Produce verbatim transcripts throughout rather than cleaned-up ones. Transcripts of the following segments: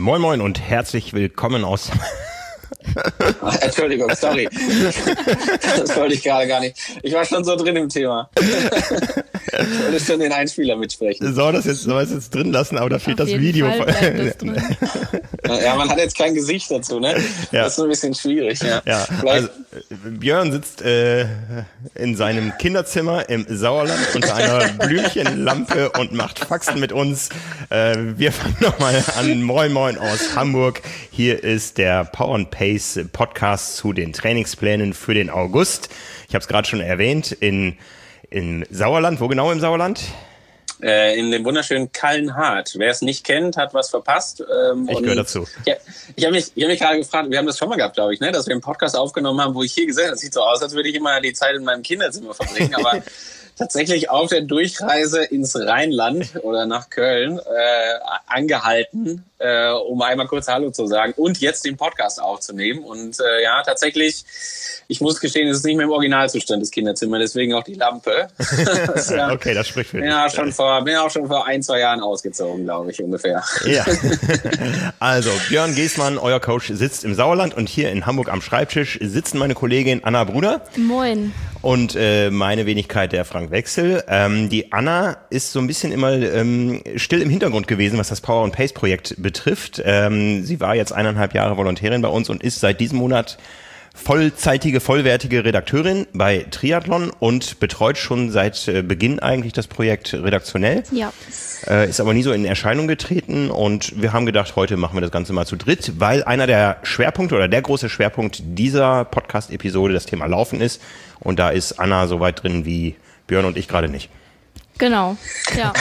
Moin Moin und herzlich willkommen aus... Entschuldigung, sorry. Das wollte ich gerade gar nicht. Ich war schon so drin im Thema. Ich wollte schon den Einspieler mitsprechen. Soll das jetzt, soll das jetzt drin lassen, aber da fehlt Auf das jeden Video. Fall bleibt das drin. Ja, man hat jetzt kein Gesicht dazu, ne? Ja. Das ist ein bisschen schwierig, ja. Ja, also Björn sitzt äh, in seinem Kinderzimmer im Sauerland unter einer Blümchenlampe und macht Faxen mit uns. Äh, wir fangen nochmal an. Moin Moin aus Hamburg. Hier ist der Power and Pace Podcast zu den Trainingsplänen für den August. Ich habe es gerade schon erwähnt, in, in Sauerland. Wo genau im Sauerland? Äh, in dem wunderschönen Kallenhardt. Wer es nicht kennt, hat was verpasst. Ähm, ich gehöre dazu. Ja, ich habe mich, ich hab mich gerade gefragt, wir haben das schon mal gehabt, glaube ich, ne, dass wir einen Podcast aufgenommen haben, wo ich hier gesagt habe, das sieht so aus, als würde ich immer die Zeit in meinem Kinderzimmer verbringen, aber tatsächlich auf der Durchreise ins Rheinland oder nach Köln äh, angehalten, äh, um einmal kurz Hallo zu sagen und jetzt den Podcast aufzunehmen. Und äh, ja, tatsächlich, ich muss gestehen, es ist nicht mehr im Originalzustand, das Kinderzimmer, deswegen auch die Lampe. das, ja, okay, das spricht für dich. Bin ja schon vor, bin auch schon vor ein, zwei Jahren ausgezogen, glaube ich, ungefähr. Ja. Also, Björn Geßmann, euer Coach, sitzt im Sauerland und hier in Hamburg am Schreibtisch sitzen meine Kollegin Anna Bruder. Moin. Und äh, meine Wenigkeit, der Frank Wechsel. Ähm, die Anna ist so ein bisschen immer ähm, still im Hintergrund gewesen, was das Power and Pace Projekt betrifft. Ähm, sie war jetzt eineinhalb Jahre Volontärin bei uns und ist seit diesem Monat vollzeitige, vollwertige Redakteurin bei Triathlon und betreut schon seit äh, Beginn eigentlich das Projekt redaktionell. Ja. Äh, ist aber nie so in Erscheinung getreten und wir haben gedacht, heute machen wir das Ganze mal zu dritt, weil einer der Schwerpunkte oder der große Schwerpunkt dieser Podcast-Episode das Thema Laufen ist und da ist Anna so weit drin wie Björn und ich gerade nicht. Genau, ja.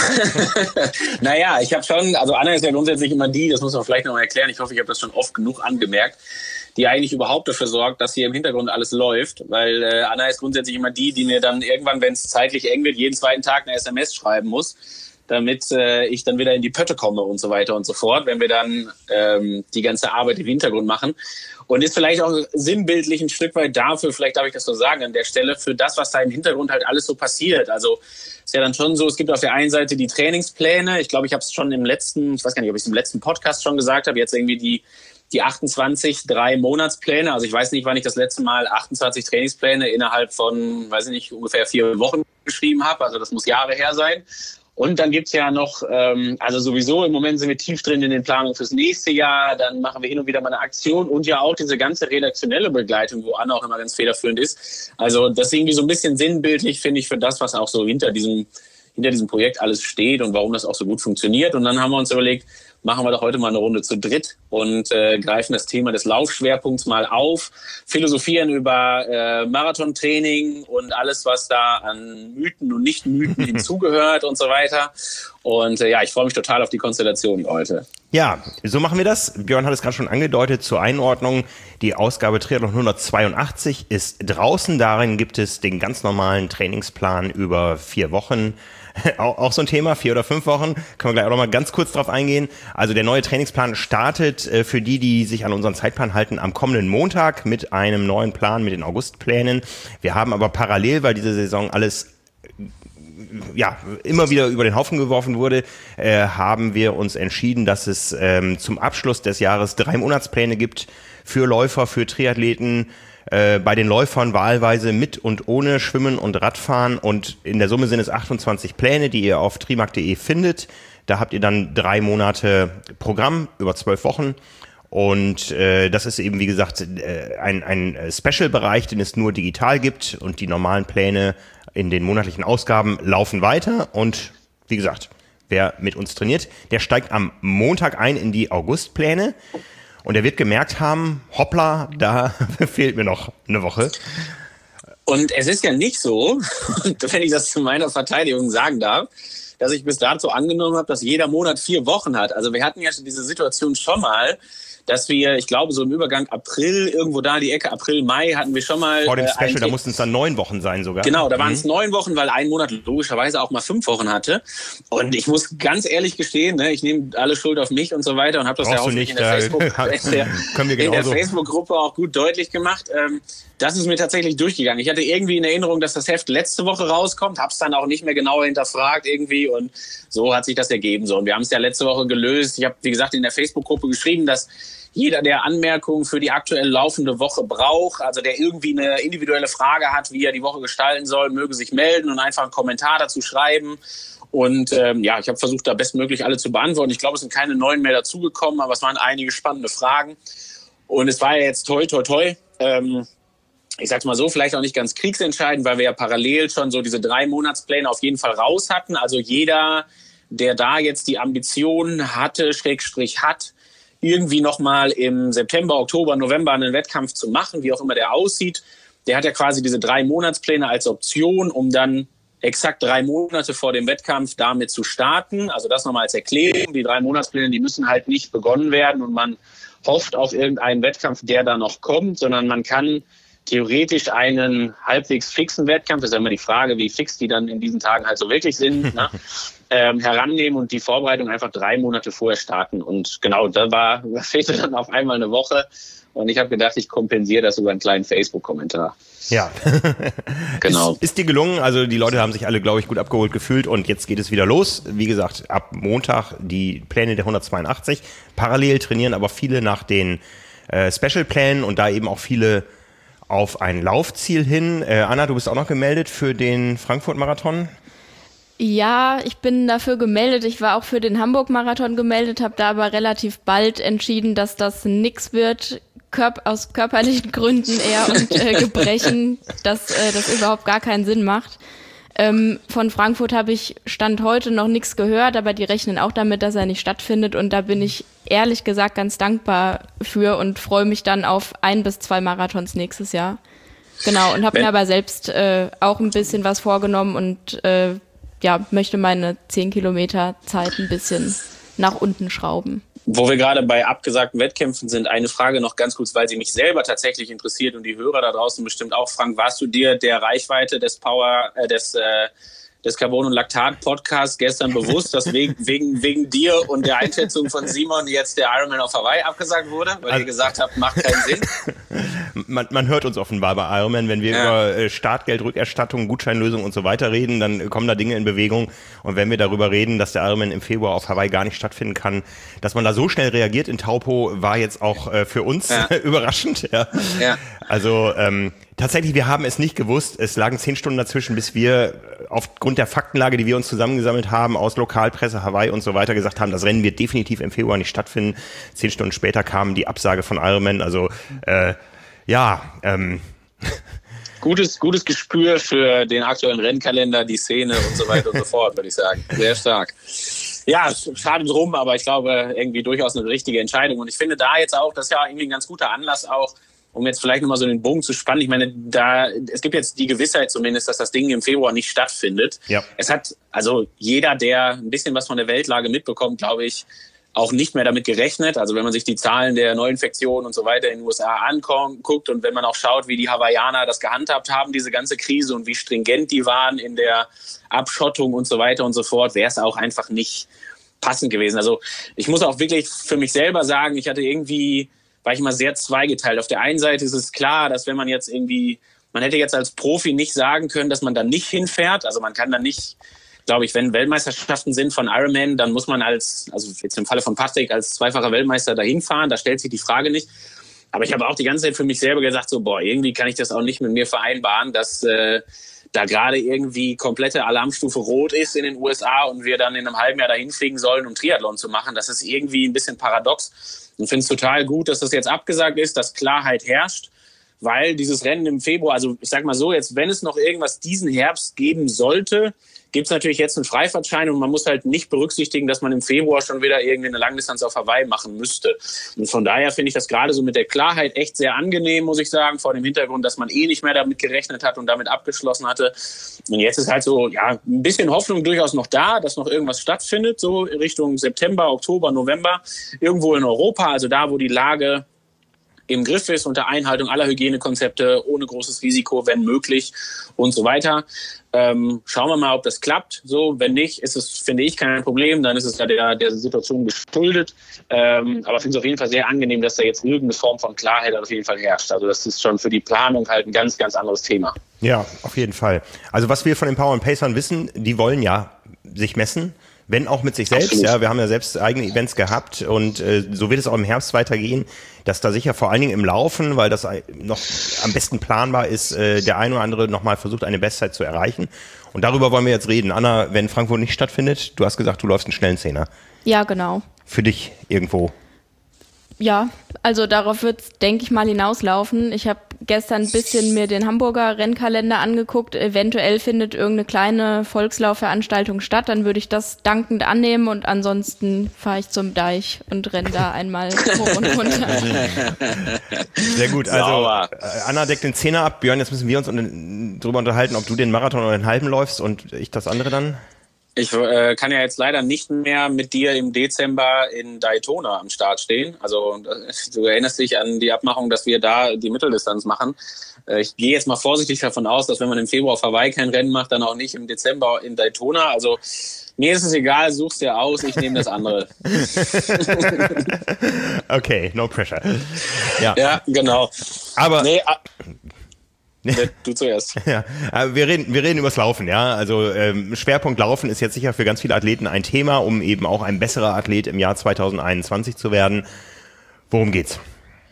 Naja, ich habe schon, also Anna ist ja grundsätzlich immer die, das muss man vielleicht noch mal erklären, ich hoffe, ich habe das schon oft genug angemerkt, die eigentlich überhaupt dafür sorgt, dass hier im Hintergrund alles läuft, weil äh, Anna ist grundsätzlich immer die, die mir dann irgendwann, wenn es zeitlich eng wird, jeden zweiten Tag eine S M S schreiben muss, damit äh, ich dann wieder in die Pötte komme und so weiter und so fort, wenn wir dann ähm, die ganze Arbeit im Hintergrund machen. Und ist vielleicht auch sinnbildlich ein Stück weit dafür, vielleicht darf ich das so sagen an der Stelle, für das, was da im Hintergrund halt alles so passiert. Also ist ja dann schon so, es gibt auf der einen Seite die Trainingspläne. Ich glaube, ich habe es schon im letzten, ich weiß gar nicht, ob ich es im letzten Podcast schon gesagt habe, jetzt irgendwie die die achtundzwanzig drei Monatspläne. Also ich weiß nicht, wann ich das letzte Mal achtundzwanzig Trainingspläne innerhalb von, weiß ich nicht, ungefähr vier Wochen geschrieben habe. Also das muss Jahre her sein. Und dann gibt's ja noch, ähm, also sowieso im Moment sind wir tief drin in den Planungen fürs nächste Jahr. Dann machen wir hin und wieder mal eine Aktion und ja auch diese ganze redaktionelle Begleitung, wo Anna auch immer ganz federführend ist. Also das ist irgendwie so ein bisschen sinnbildlich, finde ich, für das, was auch so hinter diesem, hinter diesem Projekt alles steht und warum das auch so gut funktioniert. Und dann haben wir uns überlegt, machen wir doch heute mal eine Runde zu dritt und äh, greifen das Thema des Laufschwerpunkts mal auf, philosophieren über äh, Marathontraining und alles, was da an Mythen und Nicht-Mythen hinzugehört und so weiter. Und äh, ja, ich freue mich total auf die Konstellation heute. Ja, so machen wir das. Björn hat es gerade schon angedeutet, zur Einordnung. Die Ausgabe Triathlon hundertzweiundachtzig ist draußen. Darin gibt es den ganz normalen Trainingsplan über vier Wochen. Auch, auch so ein Thema, vier oder fünf Wochen, können wir gleich auch noch mal ganz kurz drauf eingehen. Also der neue Trainingsplan startet äh, für die, die sich an unseren Zeitplan halten, am kommenden Montag mit einem neuen Plan, mit den Augustplänen. Wir haben aber parallel, weil diese Saison alles ja immer wieder über den Haufen geworfen wurde, äh, haben wir uns entschieden, dass es ähm, zum Abschluss des Jahres drei Monatspläne gibt für Läufer, für Triathleten, Äh, bei den Läufern wahlweise mit und ohne Schwimmen und Radfahren und in der Summe sind es achtundzwanzig Pläne, die ihr auf trimark punkt de findet. Da habt ihr dann drei Monate Programm über zwölf Wochen und äh, das ist eben wie gesagt äh, ein, ein Special-Bereich, den es nur digital gibt und die normalen Pläne in den monatlichen Ausgaben laufen weiter und wie gesagt, wer mit uns trainiert, der steigt am Montag ein in die Augustpläne. Und er wird gemerkt haben, hoppla, da fehlt mir noch eine Woche. Und es ist ja nicht so, wenn ich das zu meiner Verteidigung sagen darf, dass ich bis dato angenommen habe, dass jeder Monat vier Wochen hat. Also wir hatten ja schon diese Situation schon mal, dass wir, ich glaube, so im Übergang April, irgendwo da die Ecke April, Mai, hatten wir schon mal... Vor dem äh, Special, da mussten es dann neun Wochen sein sogar. Genau, da waren mhm. es neun Wochen, weil ein Monat logischerweise auch mal fünf Wochen hatte. Und ich muss ganz ehrlich gestehen, ne, ich nehme alle Schuld auf mich und so weiter und habe das Brauchst ja auch nicht, in der, Facebook, in der, können wir in der genauso. Facebook-Gruppe auch gut deutlich gemacht. Ähm, das ist mir tatsächlich durchgegangen. Ich hatte irgendwie in Erinnerung, dass das Heft letzte Woche rauskommt, habe es dann auch nicht mehr genauer hinterfragt irgendwie Juli und so hat sich das ergeben. So. Und wir haben es ja letzte Woche gelöst. Ich habe, wie gesagt, in der Facebook-Gruppe geschrieben, dass jeder, der Anmerkungen für die aktuell laufende Woche braucht, also der irgendwie eine individuelle Frage hat, wie er die Woche gestalten soll, möge sich melden und einfach einen Kommentar dazu schreiben. Und ähm, ja, ich habe versucht, da bestmöglich alle zu beantworten. Ich glaube, es sind keine neuen mehr dazugekommen, aber es waren einige spannende Fragen. Und es war ja jetzt toi, toi, toi. Ähm, ich sag's mal so, vielleicht auch nicht ganz kriegsentscheidend, weil wir ja parallel schon so diese drei Monatspläne auf jeden Fall raus hatten. Also jeder, der da jetzt die Ambition hatte, Schrägstrich hat, irgendwie nochmal im September, Oktober, November einen Wettkampf zu machen, wie auch immer der aussieht, der hat ja quasi diese drei Monatspläne als Option, um dann exakt drei Monate vor dem Wettkampf damit zu starten. Also das nochmal als Erklärung. Die drei Monatspläne, die müssen halt nicht begonnen werden und man hofft auf irgendeinen Wettkampf, der da noch kommt, sondern man kann theoretisch einen halbwegs fixen Wettkampf, das ist ja immer die Frage, wie fix die dann in diesen Tagen halt so wirklich sind, ne, ähm, herannehmen und die Vorbereitung einfach drei Monate vorher starten. Und genau, da war, da fehlte dann auf einmal eine Woche. Und ich habe gedacht, ich kompensiere das über einen kleinen Facebook-Kommentar. Ja, genau. Ist, ist dir gelungen? Also die Leute haben sich alle, glaube ich, gut abgeholt gefühlt und jetzt geht es wieder los. Wie gesagt, ab Montag die Pläne der hundertzweiundachtzig. Parallel trainieren aber viele nach den äh, Special-Plänen und da eben auch viele auf ein Laufziel hin. Äh, Anna, du bist auch noch gemeldet für den Frankfurt-Marathon? Ja, ich bin dafür gemeldet. Ich war auch für den Hamburg-Marathon gemeldet, habe da aber relativ bald entschieden, dass das nix wird. Körp- aus körperlichen Gründen eher und äh, Gebrechen, dass äh, das überhaupt gar keinen Sinn macht. Ähm, von Frankfurt habe ich Stand heute noch nichts gehört, aber die rechnen auch damit, dass er nicht stattfindet und da bin ich ehrlich gesagt ganz dankbar für und freue mich dann auf ein bis zwei Marathons nächstes Jahr. Genau, und habe mir aber selbst äh, auch ein bisschen was vorgenommen und äh, ja, möchte meine zehn Kilometer Zeit ein bisschen nach unten schrauben. Wo wir gerade bei abgesagten Wettkämpfen sind, eine Frage noch ganz kurz, weil sie mich selber tatsächlich interessiert und die Hörer da draußen bestimmt auch. Frank, warst du dir der Reichweite des Power, äh, des, äh, des Carbon- und Laktat-Podcasts gestern bewusst, dass wegen, wegen, wegen dir und der Einschätzung von Simon jetzt der Ironman auf Hawaii abgesagt wurde? Weil also, ihr gesagt habt, macht keinen Sinn. Man, man hört uns offenbar bei Ironman, wenn wir ja. über Startgeldrückerstattung, Gutscheinlösung und so weiter reden, dann kommen da Dinge in Bewegung. Und wenn wir darüber reden, dass der Ironman im Februar auf Hawaii gar nicht stattfinden kann, dass man da so schnell reagiert in Taupo, war jetzt auch äh, für uns ja. überraschend. Ja. Ja. Also ähm, tatsächlich, wir haben es nicht gewusst. Es lagen zehn Stunden dazwischen, bis wir aufgrund der Faktenlage, die wir uns zusammengesammelt haben, aus Lokalpresse, Hawaii und so weiter, gesagt haben, das Rennen wird definitiv im Februar nicht stattfinden. Zehn Stunden später kam die Absage von Ironman. Also äh, ja, ähm. Gutes, gutes Gespür für den aktuellen Rennkalender, die Szene und so weiter und so fort, würde ich sagen. Sehr stark. Ja, schade drum, aber ich glaube, irgendwie durchaus eine richtige Entscheidung. Und ich finde da jetzt auch, das ist ja irgendwie ein ganz guter Anlass auch, um jetzt vielleicht nochmal so den Bogen zu spannen. Ich meine, da, es gibt jetzt die Gewissheit zumindest, dass das Ding im Februar nicht stattfindet. Ja. Es hat, also jeder, der ein bisschen was von der Weltlage mitbekommt, glaube ich, auch nicht mehr damit gerechnet. Also wenn man sich die Zahlen der Neuinfektionen und so weiter in den U S A anguckt und wenn man auch schaut, wie die Hawaiianer das gehandhabt haben, diese ganze Krise und wie stringent die waren in der Abschottung und so weiter und so fort, wäre es auch einfach nicht passend gewesen. Also ich muss auch wirklich für mich selber sagen, ich hatte irgendwie, war ich immer sehr zweigeteilt. Auf der einen Seite ist es klar, dass wenn man jetzt irgendwie, man hätte jetzt als Profi nicht sagen können, dass man da nicht hinfährt. Also man kann da nicht, glaube ich, wenn Weltmeisterschaften sind von Ironman, dann muss man als, also jetzt im Falle von Patrick, als zweifacher Weltmeister dahin fahren. Da stellt sich die Frage nicht. Aber ich habe auch die ganze Zeit für mich selber gesagt, so, boah, irgendwie kann ich das auch nicht mit mir vereinbaren, dass äh, da gerade irgendwie komplette Alarmstufe rot ist in den U S A und wir dann in einem halben Jahr dahin fliegen sollen, um Triathlon zu machen. Das ist irgendwie ein bisschen paradox. Und finde es total gut, dass das jetzt abgesagt ist, dass Klarheit herrscht, weil dieses Rennen im Februar, also ich sag mal so, jetzt wenn es noch irgendwas diesen Herbst geben sollte, gibt es natürlich jetzt einen Freifahrtschein und man muss halt nicht berücksichtigen, dass man im Februar schon wieder irgendwie eine Langdistanz auf Hawaii machen müsste. Und von daher finde ich das gerade so mit der Klarheit echt sehr angenehm, muss ich sagen, vor dem Hintergrund, dass man eh nicht mehr damit gerechnet hat und damit abgeschlossen hatte. Und jetzt ist halt so, ja, ein bisschen Hoffnung durchaus noch da, dass noch irgendwas stattfindet, so Richtung September, Oktober, November, irgendwo in Europa, also da, wo die Lage im Griff ist, unter Einhaltung aller Hygienekonzepte, ohne großes Risiko, wenn möglich und so weiter. Ähm, schauen wir mal, ob das klappt. So, wenn nicht, ist es, finde ich, kein Problem. Dann ist es ja der, der Situation geschuldet. Ähm, aber ich finde es auf jeden Fall sehr angenehm, dass da jetzt irgendeine Form von Klarheit auf jeden Fall herrscht. Also das ist schon für die Planung halt ein ganz, ganz anderes Thema. Ja, auf jeden Fall. Also was wir von den Power and Pacern wissen, die wollen ja sich messen, wenn auch mit sich selbst. Absolut. Ja, wir haben ja selbst eigene Events gehabt und äh, so wird es auch im Herbst weitergehen, dass da sicher vor allen Dingen im Laufen, weil das noch am besten planbar ist, äh, der ein oder andere nochmal versucht, eine Bestzeit zu erreichen. Und darüber wollen wir jetzt reden. Anna, wenn Frankfurt nicht stattfindet, du hast gesagt, du läufst einen schnellen Zehner. Ja, genau. Für dich irgendwo. Ja, also darauf wird es, denke ich mal, hinauslaufen. Ich habe gestern ein bisschen mir den Hamburger Rennkalender angeguckt. Eventuell findet irgendeine kleine Volkslaufveranstaltung statt. Dann würde ich das dankend annehmen und ansonsten fahre ich zum Deich und renne da einmal hoch und runter. Sehr gut. Also Sauber. Anna deckt den Zehner ab. Björn, jetzt müssen wir uns darüber unterhalten, ob du den Marathon oder den halben läufst und ich das andere dann. Ich äh, kann ja jetzt leider nicht mehr mit dir im Dezember in Daytona am Start stehen. Also du erinnerst dich an die Abmachung, dass wir da die Mitteldistanz machen. Äh, ich gehe jetzt mal vorsichtig davon aus, dass wenn man im Februar auf Hawaii kein Rennen macht, dann auch nicht im Dezember in Daytona. Also mir ist es egal, such's dir aus, ich nehme das andere. Okay, no pressure. Ja, ja genau. Aber... Nee, du zuerst. Ja, wir reden, wir reden übers Laufen, ja. Also ähm, Schwerpunkt Laufen ist jetzt sicher für ganz viele Athleten ein Thema, um eben auch ein besserer Athlet im Jahr zwanzig einundzwanzig zu werden. Worum geht's?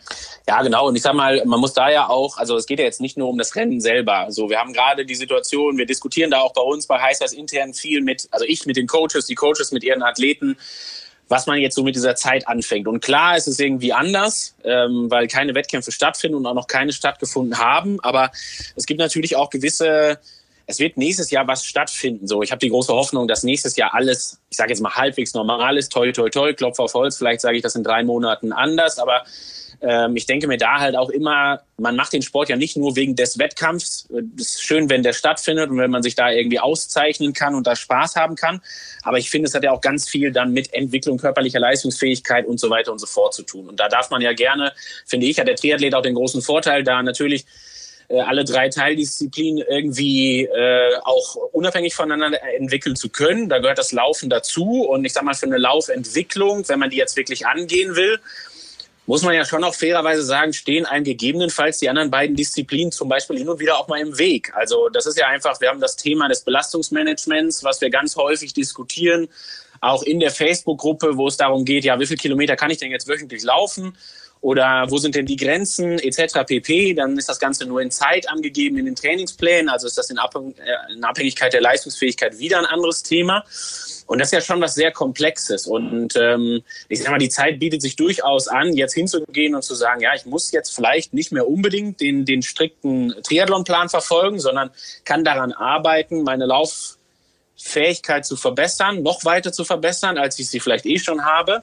Ja, genau. Und ich sag mal, man muss da ja auch, also es geht ja jetzt nicht nur um das Rennen selber. Also wir haben gerade die Situation, wir diskutieren da auch bei uns bei Heißers intern viel mit, also ich mit den Coaches, die Coaches mit ihren Athleten, was man jetzt so mit dieser Zeit anfängt. Und klar, es ist irgendwie anders, ähm, weil keine Wettkämpfe stattfinden und auch noch keine stattgefunden haben. Aber es gibt natürlich auch gewisse, es wird nächstes Jahr was stattfinden. So, ich habe die große Hoffnung, dass nächstes Jahr alles, ich sage jetzt mal halbwegs normal ist. Toi, toi, toi, Klopf auf Holz. Vielleicht sage ich das in drei Monaten anders. Aber ähm, ich denke mir da halt auch immer, man macht den Sport ja nicht nur wegen des Wettkampfs. Es ist schön, wenn der stattfindet und wenn man sich da irgendwie auszeichnen kann und da Spaß haben kann. Aber ich finde, es hat ja auch ganz viel dann mit Entwicklung körperlicher Leistungsfähigkeit und so weiter und so fort zu tun. Und da darf man ja gerne, finde ich, hat der Triathlet auch den großen Vorteil, da natürlich äh, alle drei Teildisziplinen irgendwie äh, auch unabhängig voneinander entwickeln zu können. Da gehört das Laufen dazu. Und ich sag mal, für eine Laufentwicklung, wenn man die jetzt wirklich angehen will, muss man ja schon auch fairerweise sagen, stehen einem gegebenenfalls die anderen beiden Disziplinen zum Beispiel hin und wieder auch mal im Weg. Also das ist ja einfach, wir haben das Thema des Belastungsmanagements, was wir ganz häufig diskutieren, auch in der Facebook-Gruppe, wo es darum geht, ja, wie viele Kilometer kann ich denn jetzt wöchentlich laufen? Oder wo sind denn die Grenzen et cetera pp. Dann ist das Ganze nur in Zeit angegeben in den Trainingsplänen, also ist das in Abhängigkeit der Leistungsfähigkeit wieder ein anderes Thema. Und das ist ja schon was sehr Komplexes. Und ähm, ich sag mal, die Zeit bietet sich durchaus an, jetzt hinzugehen und zu sagen, ja, ich muss jetzt vielleicht nicht mehr unbedingt den, den strikten Triathlonplan verfolgen, sondern kann daran arbeiten, meine Lauffähigkeit zu verbessern, noch weiter zu verbessern, als ich sie vielleicht eh schon habe.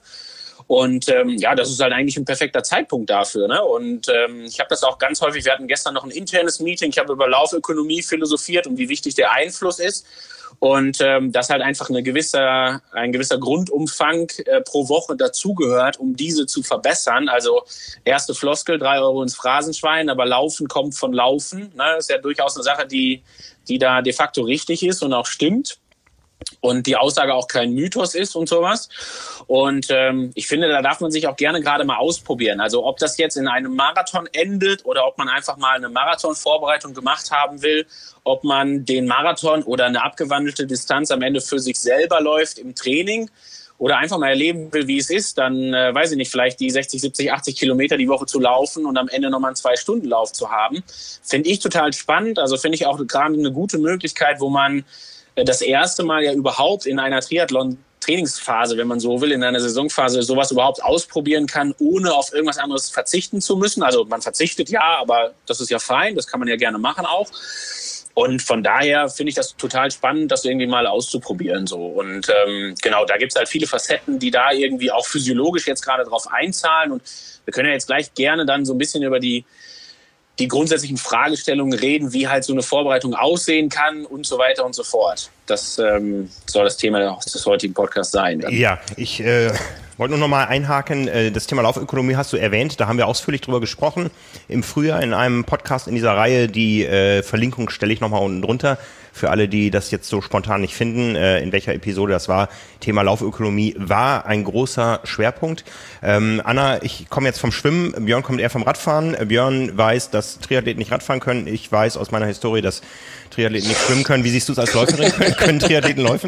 Und ähm, ja, das ist halt eigentlich ein perfekter Zeitpunkt dafür. Ne? Und ähm, ich habe das auch ganz häufig, wir hatten gestern noch ein internes Meeting, ich habe über Laufökonomie philosophiert und wie wichtig der Einfluss ist. Und ähm, dass halt einfach eine gewisse, ein gewisser Grundumfang äh, pro Woche dazugehört, um diese zu verbessern. Also erste Floskel, drei Euro ins Phrasenschwein, aber Laufen kommt von Laufen. Ne? Das ist ja durchaus eine Sache, die, die da de facto richtig ist und auch stimmt. Und die Aussage auch kein Mythos ist und sowas. Und ähm, ich finde, da darf man sich auch gerne gerade mal ausprobieren. Also ob das jetzt in einem Marathon endet oder ob man einfach mal eine Marathonvorbereitung gemacht haben will, ob man den Marathon oder eine abgewandelte Distanz am Ende für sich selber läuft im Training oder einfach mal erleben will, wie es ist, dann äh, weiß ich nicht, vielleicht die sechzig, siebzig, achtzig Kilometer die Woche zu laufen und am Ende nochmal einen Zwei-Stunden-Lauf zu haben. Finde ich total spannend. Also finde ich auch gerade eine gute Möglichkeit, wo man das erste Mal ja überhaupt in einer Triathlon-Trainingsphase, wenn man so will, in einer Saisonphase sowas überhaupt ausprobieren kann, ohne auf irgendwas anderes verzichten zu müssen. Also man verzichtet ja, aber das ist ja fein, das kann man ja gerne machen auch. Und von daher finde ich das total spannend, das irgendwie mal auszuprobieren. So. Und ähm, genau, da gibt es halt viele Facetten, die da irgendwie auch physiologisch jetzt gerade drauf einzahlen. Und wir können ja jetzt gleich gerne dann so ein bisschen über die die grundsätzlichen Fragestellungen reden, wie halt so eine Vorbereitung aussehen kann und so weiter und so fort. Das ähm, soll das Thema des heutigen Podcasts sein. Dann. Ja, ich äh, wollte nur noch mal einhaken, das Thema Laufökonomie hast du erwähnt, da haben wir ausführlich drüber gesprochen im Frühjahr in einem Podcast in dieser Reihe, die äh, Verlinkung stelle ich nochmal unten drunter, für alle, die das jetzt so spontan nicht finden, äh, in welcher Episode das war. Thema Laufökonomie war ein großer Schwerpunkt. Ähm, Anna, ich komme jetzt vom Schwimmen, Björn kommt eher vom Radfahren. Björn weiß, dass Triathleten nicht Radfahren können, ich weiß aus meiner Historie, dass Triathleten nicht schwimmen können. Wie siehst du es als Läuferin? Können Triathleten laufen?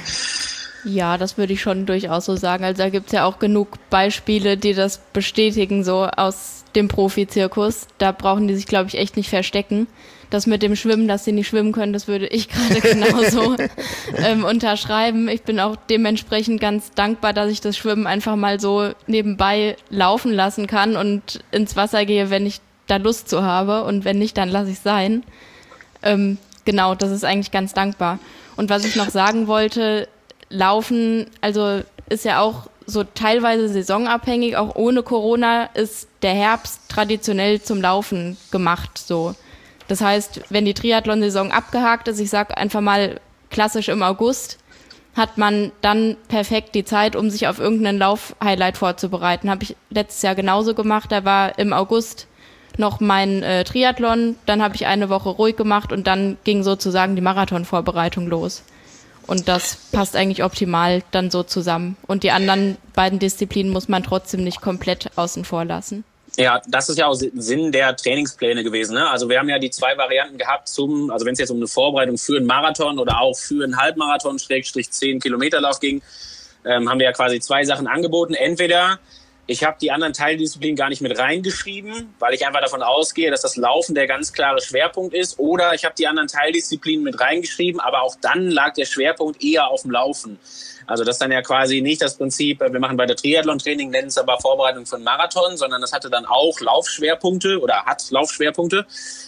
Ja, das würde ich schon durchaus so sagen. Also da gibt's ja auch genug Beispiele, die das bestätigen, so aus dem Profizirkus. Da brauchen die sich, glaube ich, echt nicht verstecken. Das mit dem Schwimmen, dass sie nicht schwimmen können, das würde ich gerade genauso ähm, unterschreiben. Ich bin auch dementsprechend ganz dankbar, dass ich das Schwimmen einfach mal so nebenbei laufen lassen kann und ins Wasser gehe, wenn ich da Lust zu habe. Und wenn nicht, dann lasse ich es sein. Ähm, genau, das ist eigentlich ganz dankbar. Und was ich noch sagen wollte, Laufen, also ist ja auch so teilweise saisonabhängig, auch ohne Corona ist der Herbst traditionell zum Laufen gemacht, so. Das heißt, wenn die Triathlon-Saison abgehakt ist, ich sag einfach mal klassisch im August, hat man dann perfekt die Zeit, um sich auf irgendeinen Lauf-Highlight vorzubereiten. Habe ich letztes Jahr genauso gemacht, da war im August noch mein äh, Triathlon, dann habe ich eine Woche ruhig gemacht und dann ging sozusagen die Marathon-Vorbereitung los. Und das passt eigentlich optimal dann so zusammen. Und die anderen beiden Disziplinen muss man trotzdem nicht komplett außen vor lassen. Ja, das ist ja auch Sinn der Trainingspläne gewesen, ne? Also wir haben ja die zwei Varianten gehabt zum, also wenn es jetzt um eine Vorbereitung für einen Marathon oder auch für einen Halbmarathon, Schrägstrich zehn Kilometer Lauf ging, ähm, haben wir ja quasi zwei Sachen angeboten. Entweder ich habe die anderen Teildisziplinen gar nicht mit reingeschrieben, weil ich einfach davon ausgehe, dass das Laufen der ganz klare Schwerpunkt ist. Oder ich habe die anderen Teildisziplinen mit reingeschrieben, aber auch dann lag der Schwerpunkt eher auf dem Laufen. Also das ist dann ja quasi nicht das Prinzip, wir machen bei der Triathlon-Training, nennen es aber Vorbereitung für einen Marathon, sondern das hatte dann auch Laufschwerpunkte oder hat Laufschwerpunkte.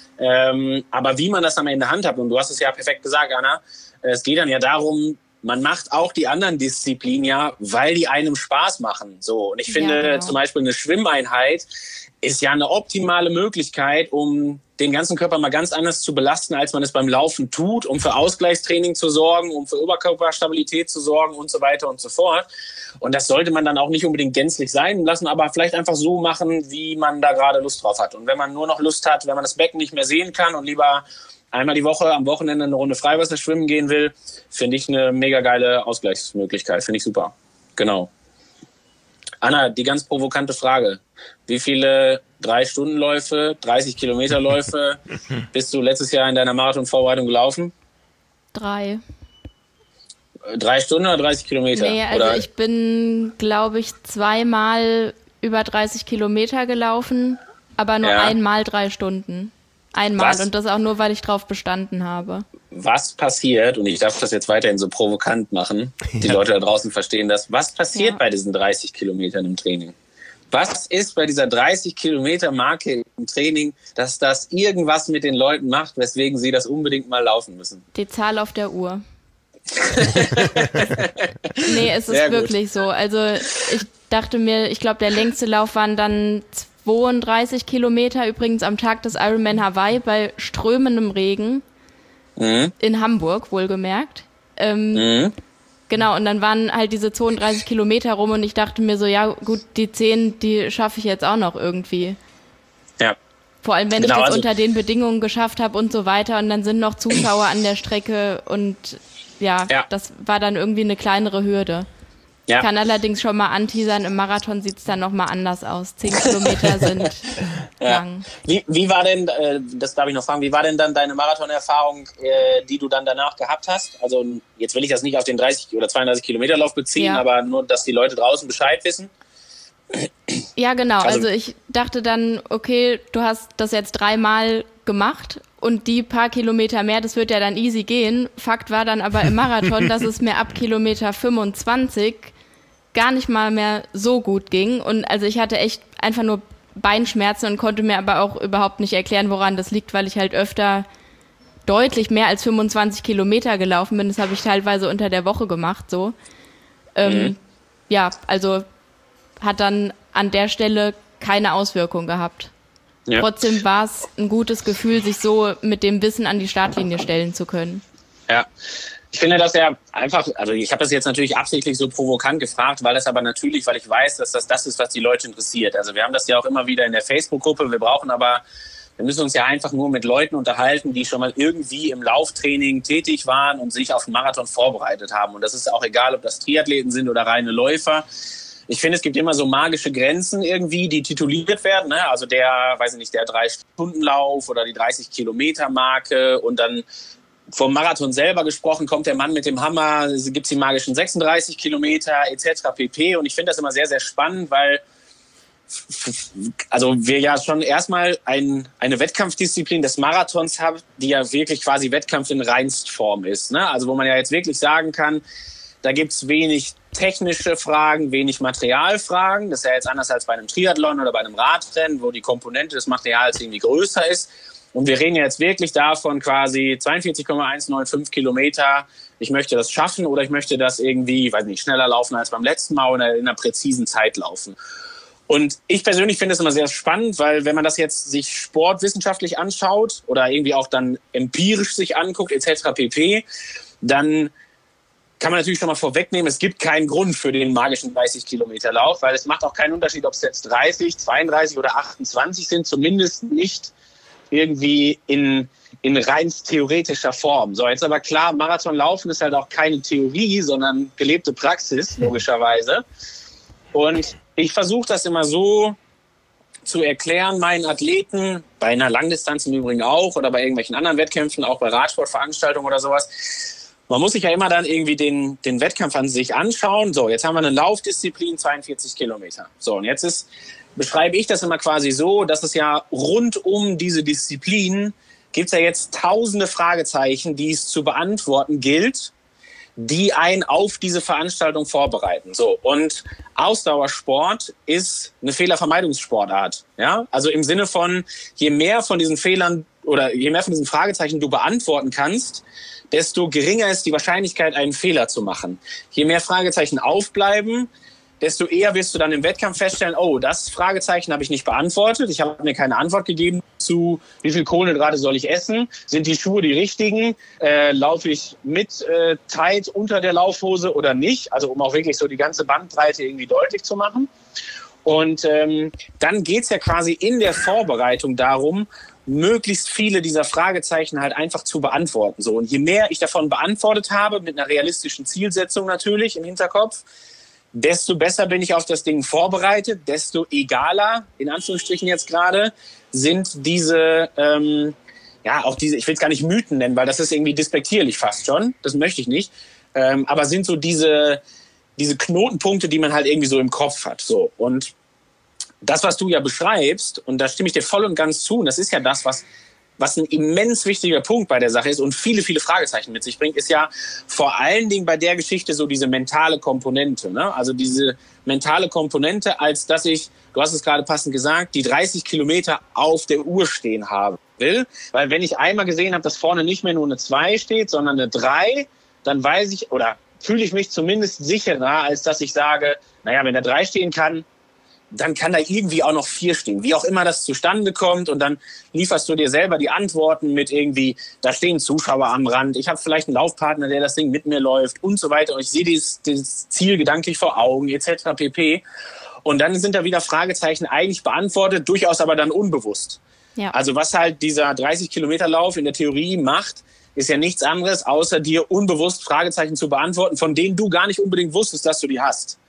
Ähm, aber wie man das am Ende handhabt, und du hast es ja perfekt gesagt, Anna, es geht dann ja darum, man macht auch die anderen Disziplinen ja, weil die einem Spaß machen. So, und ich finde ja, genau. Zum Beispiel eine Schwimmeinheit ist ja eine optimale Möglichkeit, um den ganzen Körper mal ganz anders zu belasten, als man es beim Laufen tut, um für Ausgleichstraining zu sorgen, um für Oberkörperstabilität zu sorgen und so weiter und so fort. Und das sollte man dann auch nicht unbedingt gänzlich sein lassen, aber vielleicht einfach so machen, wie man da gerade Lust drauf hat. Und wenn man nur noch Lust hat, wenn man das Becken nicht mehr sehen kann und lieber einmal die Woche am Wochenende eine Runde Freiwasser schwimmen gehen will, finde ich eine mega geile Ausgleichsmöglichkeit. Finde ich super. Genau. Anna, die ganz provokante Frage. Wie viele Drei-Stunden-Läufe, dreißig-Kilometer-Läufe bist du letztes Jahr in deiner Marathon-Vorbereitung gelaufen? Drei. Drei Stunden oder dreißig Kilometer? Nee, also oder? Ich bin, glaube ich, zweimal über dreißig Kilometer gelaufen, aber nur ja. einmal drei Stunden. Einmal. Was? Und das auch nur, weil ich drauf bestanden habe. Was passiert, und ich darf das jetzt weiterhin so provokant machen, die ja. Leute da draußen verstehen das, was passiert ja. bei diesen dreißig Kilometern im Training? Was ist bei dieser dreißig Kilometer Marke im Training, dass das irgendwas mit den Leuten macht, weswegen sie das unbedingt mal laufen müssen? Die Zahl auf der Uhr. Nee, es ist Sehr wirklich gut. so. Also ich dachte mir, ich glaube, der längste Lauf waren dann zweiunddreißig Kilometer, übrigens am Tag des Ironman Hawaii bei strömendem Regen. Mhm. In Hamburg, wohlgemerkt. Ähm, mhm. Genau, und dann waren halt diese zweiunddreißig Kilometer rum und ich dachte mir so, ja gut, die zehn, die schaffe ich jetzt auch noch irgendwie. Ja. Vor allem, wenn genau, ich das also unter den Bedingungen geschafft habe und so weiter und dann sind noch Zuschauer an der Strecke und ja, ja, das war dann irgendwie eine kleinere Hürde. Ja. Ich kann allerdings schon mal anteasern, im Marathon sieht es dann nochmal anders aus. Zehn Kilometer sind ja. lang. Wie, wie war denn, äh, das darf ich noch fragen, wie war denn dann deine Marathonerfahrung, äh, die du dann danach gehabt hast? Also jetzt will ich das nicht auf den dreißig oder zweiunddreißig Kilometer Lauf beziehen, ja. aber nur, dass die Leute draußen Bescheid wissen. Ja, genau. Also, also ich dachte dann, okay, du hast das jetzt dreimal gemacht und die paar Kilometer mehr, das wird ja dann easy gehen. Fakt war dann aber im Marathon, dass es mir ab Kilometer fünfundzwanzig gar nicht mal mehr so gut ging. Und also ich hatte echt einfach nur Beinschmerzen und konnte mir aber auch überhaupt nicht erklären, woran das liegt, weil ich halt öfter deutlich mehr als fünfundzwanzig Kilometer gelaufen bin. Das habe ich teilweise unter der Woche gemacht, so. Ähm, mhm. Ja, also hat dann an der Stelle keine Auswirkung gehabt. Ja. Trotzdem war es ein gutes Gefühl, sich so mit dem Wissen an die Startlinie stellen zu können. Ja. Ich finde das ja einfach, also ich habe das jetzt natürlich absichtlich so provokant gefragt, weil das aber natürlich, weil ich weiß, dass das das ist, was die Leute interessiert. Also wir haben das ja auch immer wieder in der Facebook-Gruppe, wir brauchen aber, wir müssen uns ja einfach nur mit Leuten unterhalten, die schon mal irgendwie im Lauftraining tätig waren und sich auf den Marathon vorbereitet haben. Und das ist auch egal, ob das Triathleten sind oder reine Läufer. Ich finde, es gibt immer so magische Grenzen irgendwie, die tituliert werden. Ne? Also der, weiß ich nicht, der drei-Stunden-Lauf oder die dreißig-Kilometer-Marke und dann vom Marathon selber gesprochen, kommt der Mann mit dem Hammer, gibt es die magischen sechsunddreißig Kilometer et cetera pp. Und ich finde das immer sehr, sehr spannend, weil also wir ja schon erstmal ein, eine Wettkampfdisziplin des Marathons haben, die ja wirklich quasi Wettkampf in Reinstform ist. Ne? Also wo man ja jetzt wirklich sagen kann, da gibt es wenig technische Fragen, wenig Materialfragen. Das ist ja jetzt anders als bei einem Triathlon oder bei einem Radrennen, wo die Komponente des Materials irgendwie größer ist. Und wir reden jetzt wirklich davon quasi zweiundvierzig Komma hundertfünfundneunzig Kilometer. Ich möchte das schaffen oder ich möchte das irgendwie, weiß nicht, schneller laufen als beim letzten Mal oder in einer präzisen Zeit laufen. Und ich persönlich finde es immer sehr spannend, weil wenn man das jetzt sich sportwissenschaftlich anschaut oder irgendwie auch dann empirisch sich anguckt et cetera pp., dann kann man natürlich schon mal vorwegnehmen, es gibt keinen Grund für den magischen dreißig-Kilometer-Lauf, weil es macht auch keinen Unterschied, ob es jetzt dreißig, zweiunddreißig oder achtundzwanzig sind, zumindest nicht irgendwie in, in rein theoretischer Form. So, jetzt aber klar, Marathonlaufen ist halt auch keine Theorie, sondern gelebte Praxis, logischerweise. Und ich versuche das immer so zu erklären, meinen Athleten, bei einer Langdistanz im Übrigen auch oder bei irgendwelchen anderen Wettkämpfen, auch bei Radsportveranstaltungen oder sowas. Man muss sich ja immer dann irgendwie den, den Wettkampf an sich anschauen. So, jetzt haben wir eine Laufdisziplin, zweiundvierzig Kilometer. So, und jetzt ist beschreibe ich das immer quasi so, dass es ja rund um diese Disziplin gibt es ja jetzt tausende Fragezeichen, die es zu beantworten gilt, die einen auf diese Veranstaltung vorbereiten. So, und Ausdauersport ist eine Fehlervermeidungssportart. Ja? Also im Sinne von, je mehr von diesen Fehlern oder je mehr von diesen Fragezeichen du beantworten kannst, desto geringer ist die Wahrscheinlichkeit, einen Fehler zu machen. Je mehr Fragezeichen aufbleiben, desto eher wirst du dann im Wettkampf feststellen, oh, das Fragezeichen habe ich nicht beantwortet. Ich habe mir keine Antwort gegeben zu, wie viel Kohlenhydrate soll ich essen? Sind die Schuhe die richtigen? Äh, laufe ich mit äh, tight unter der Laufhose oder nicht? Also um auch wirklich so die ganze Bandbreite irgendwie deutlich zu machen. Und ähm, dann geht's ja quasi in der Vorbereitung darum, möglichst viele dieser Fragezeichen halt einfach zu beantworten. So, und je mehr ich davon beantwortet habe, mit einer realistischen Zielsetzung natürlich im Hinterkopf, desto besser bin ich auf das Ding vorbereitet, desto egaler, in Anführungsstrichen jetzt gerade, sind diese, ähm, ja, auch diese, ich will es gar nicht Mythen nennen, weil das ist irgendwie despektierlich fast schon, das möchte ich nicht, ähm, aber sind so diese, diese Knotenpunkte, die man halt irgendwie so im Kopf hat. So. Und das, was du ja beschreibst, und da stimme ich dir voll und ganz zu, und das ist ja das, was was ein immens wichtiger Punkt bei der Sache ist und viele, viele Fragezeichen mit sich bringt, ist ja vor allen Dingen bei der Geschichte so diese mentale Komponente. Ne? Also diese mentale Komponente, als dass ich, du hast es gerade passend gesagt, die dreißig Kilometer auf der Uhr stehen haben will. Weil wenn ich einmal gesehen habe, dass vorne nicht mehr nur eine zwei steht, sondern eine drei, dann weiß ich oder fühle ich mich zumindest sicherer, als dass ich sage, naja, wenn der drei stehen kann, dann kann da irgendwie auch noch vier stehen, wie auch immer das zustande kommt. Und dann lieferst du dir selber die Antworten mit irgendwie, da stehen Zuschauer am Rand, ich habe vielleicht einen Laufpartner, der das Ding mit mir läuft und so weiter. Und ich sehe dieses, dieses Ziel gedanklich vor Augen et cetera pp. Und dann sind da wieder Fragezeichen eigentlich beantwortet, durchaus aber dann unbewusst. Ja. Also was halt dieser dreißig-Kilometer-Lauf in der Theorie macht, ist ja nichts anderes, außer dir unbewusst Fragezeichen zu beantworten, von denen du gar nicht unbedingt wusstest, dass du die hast.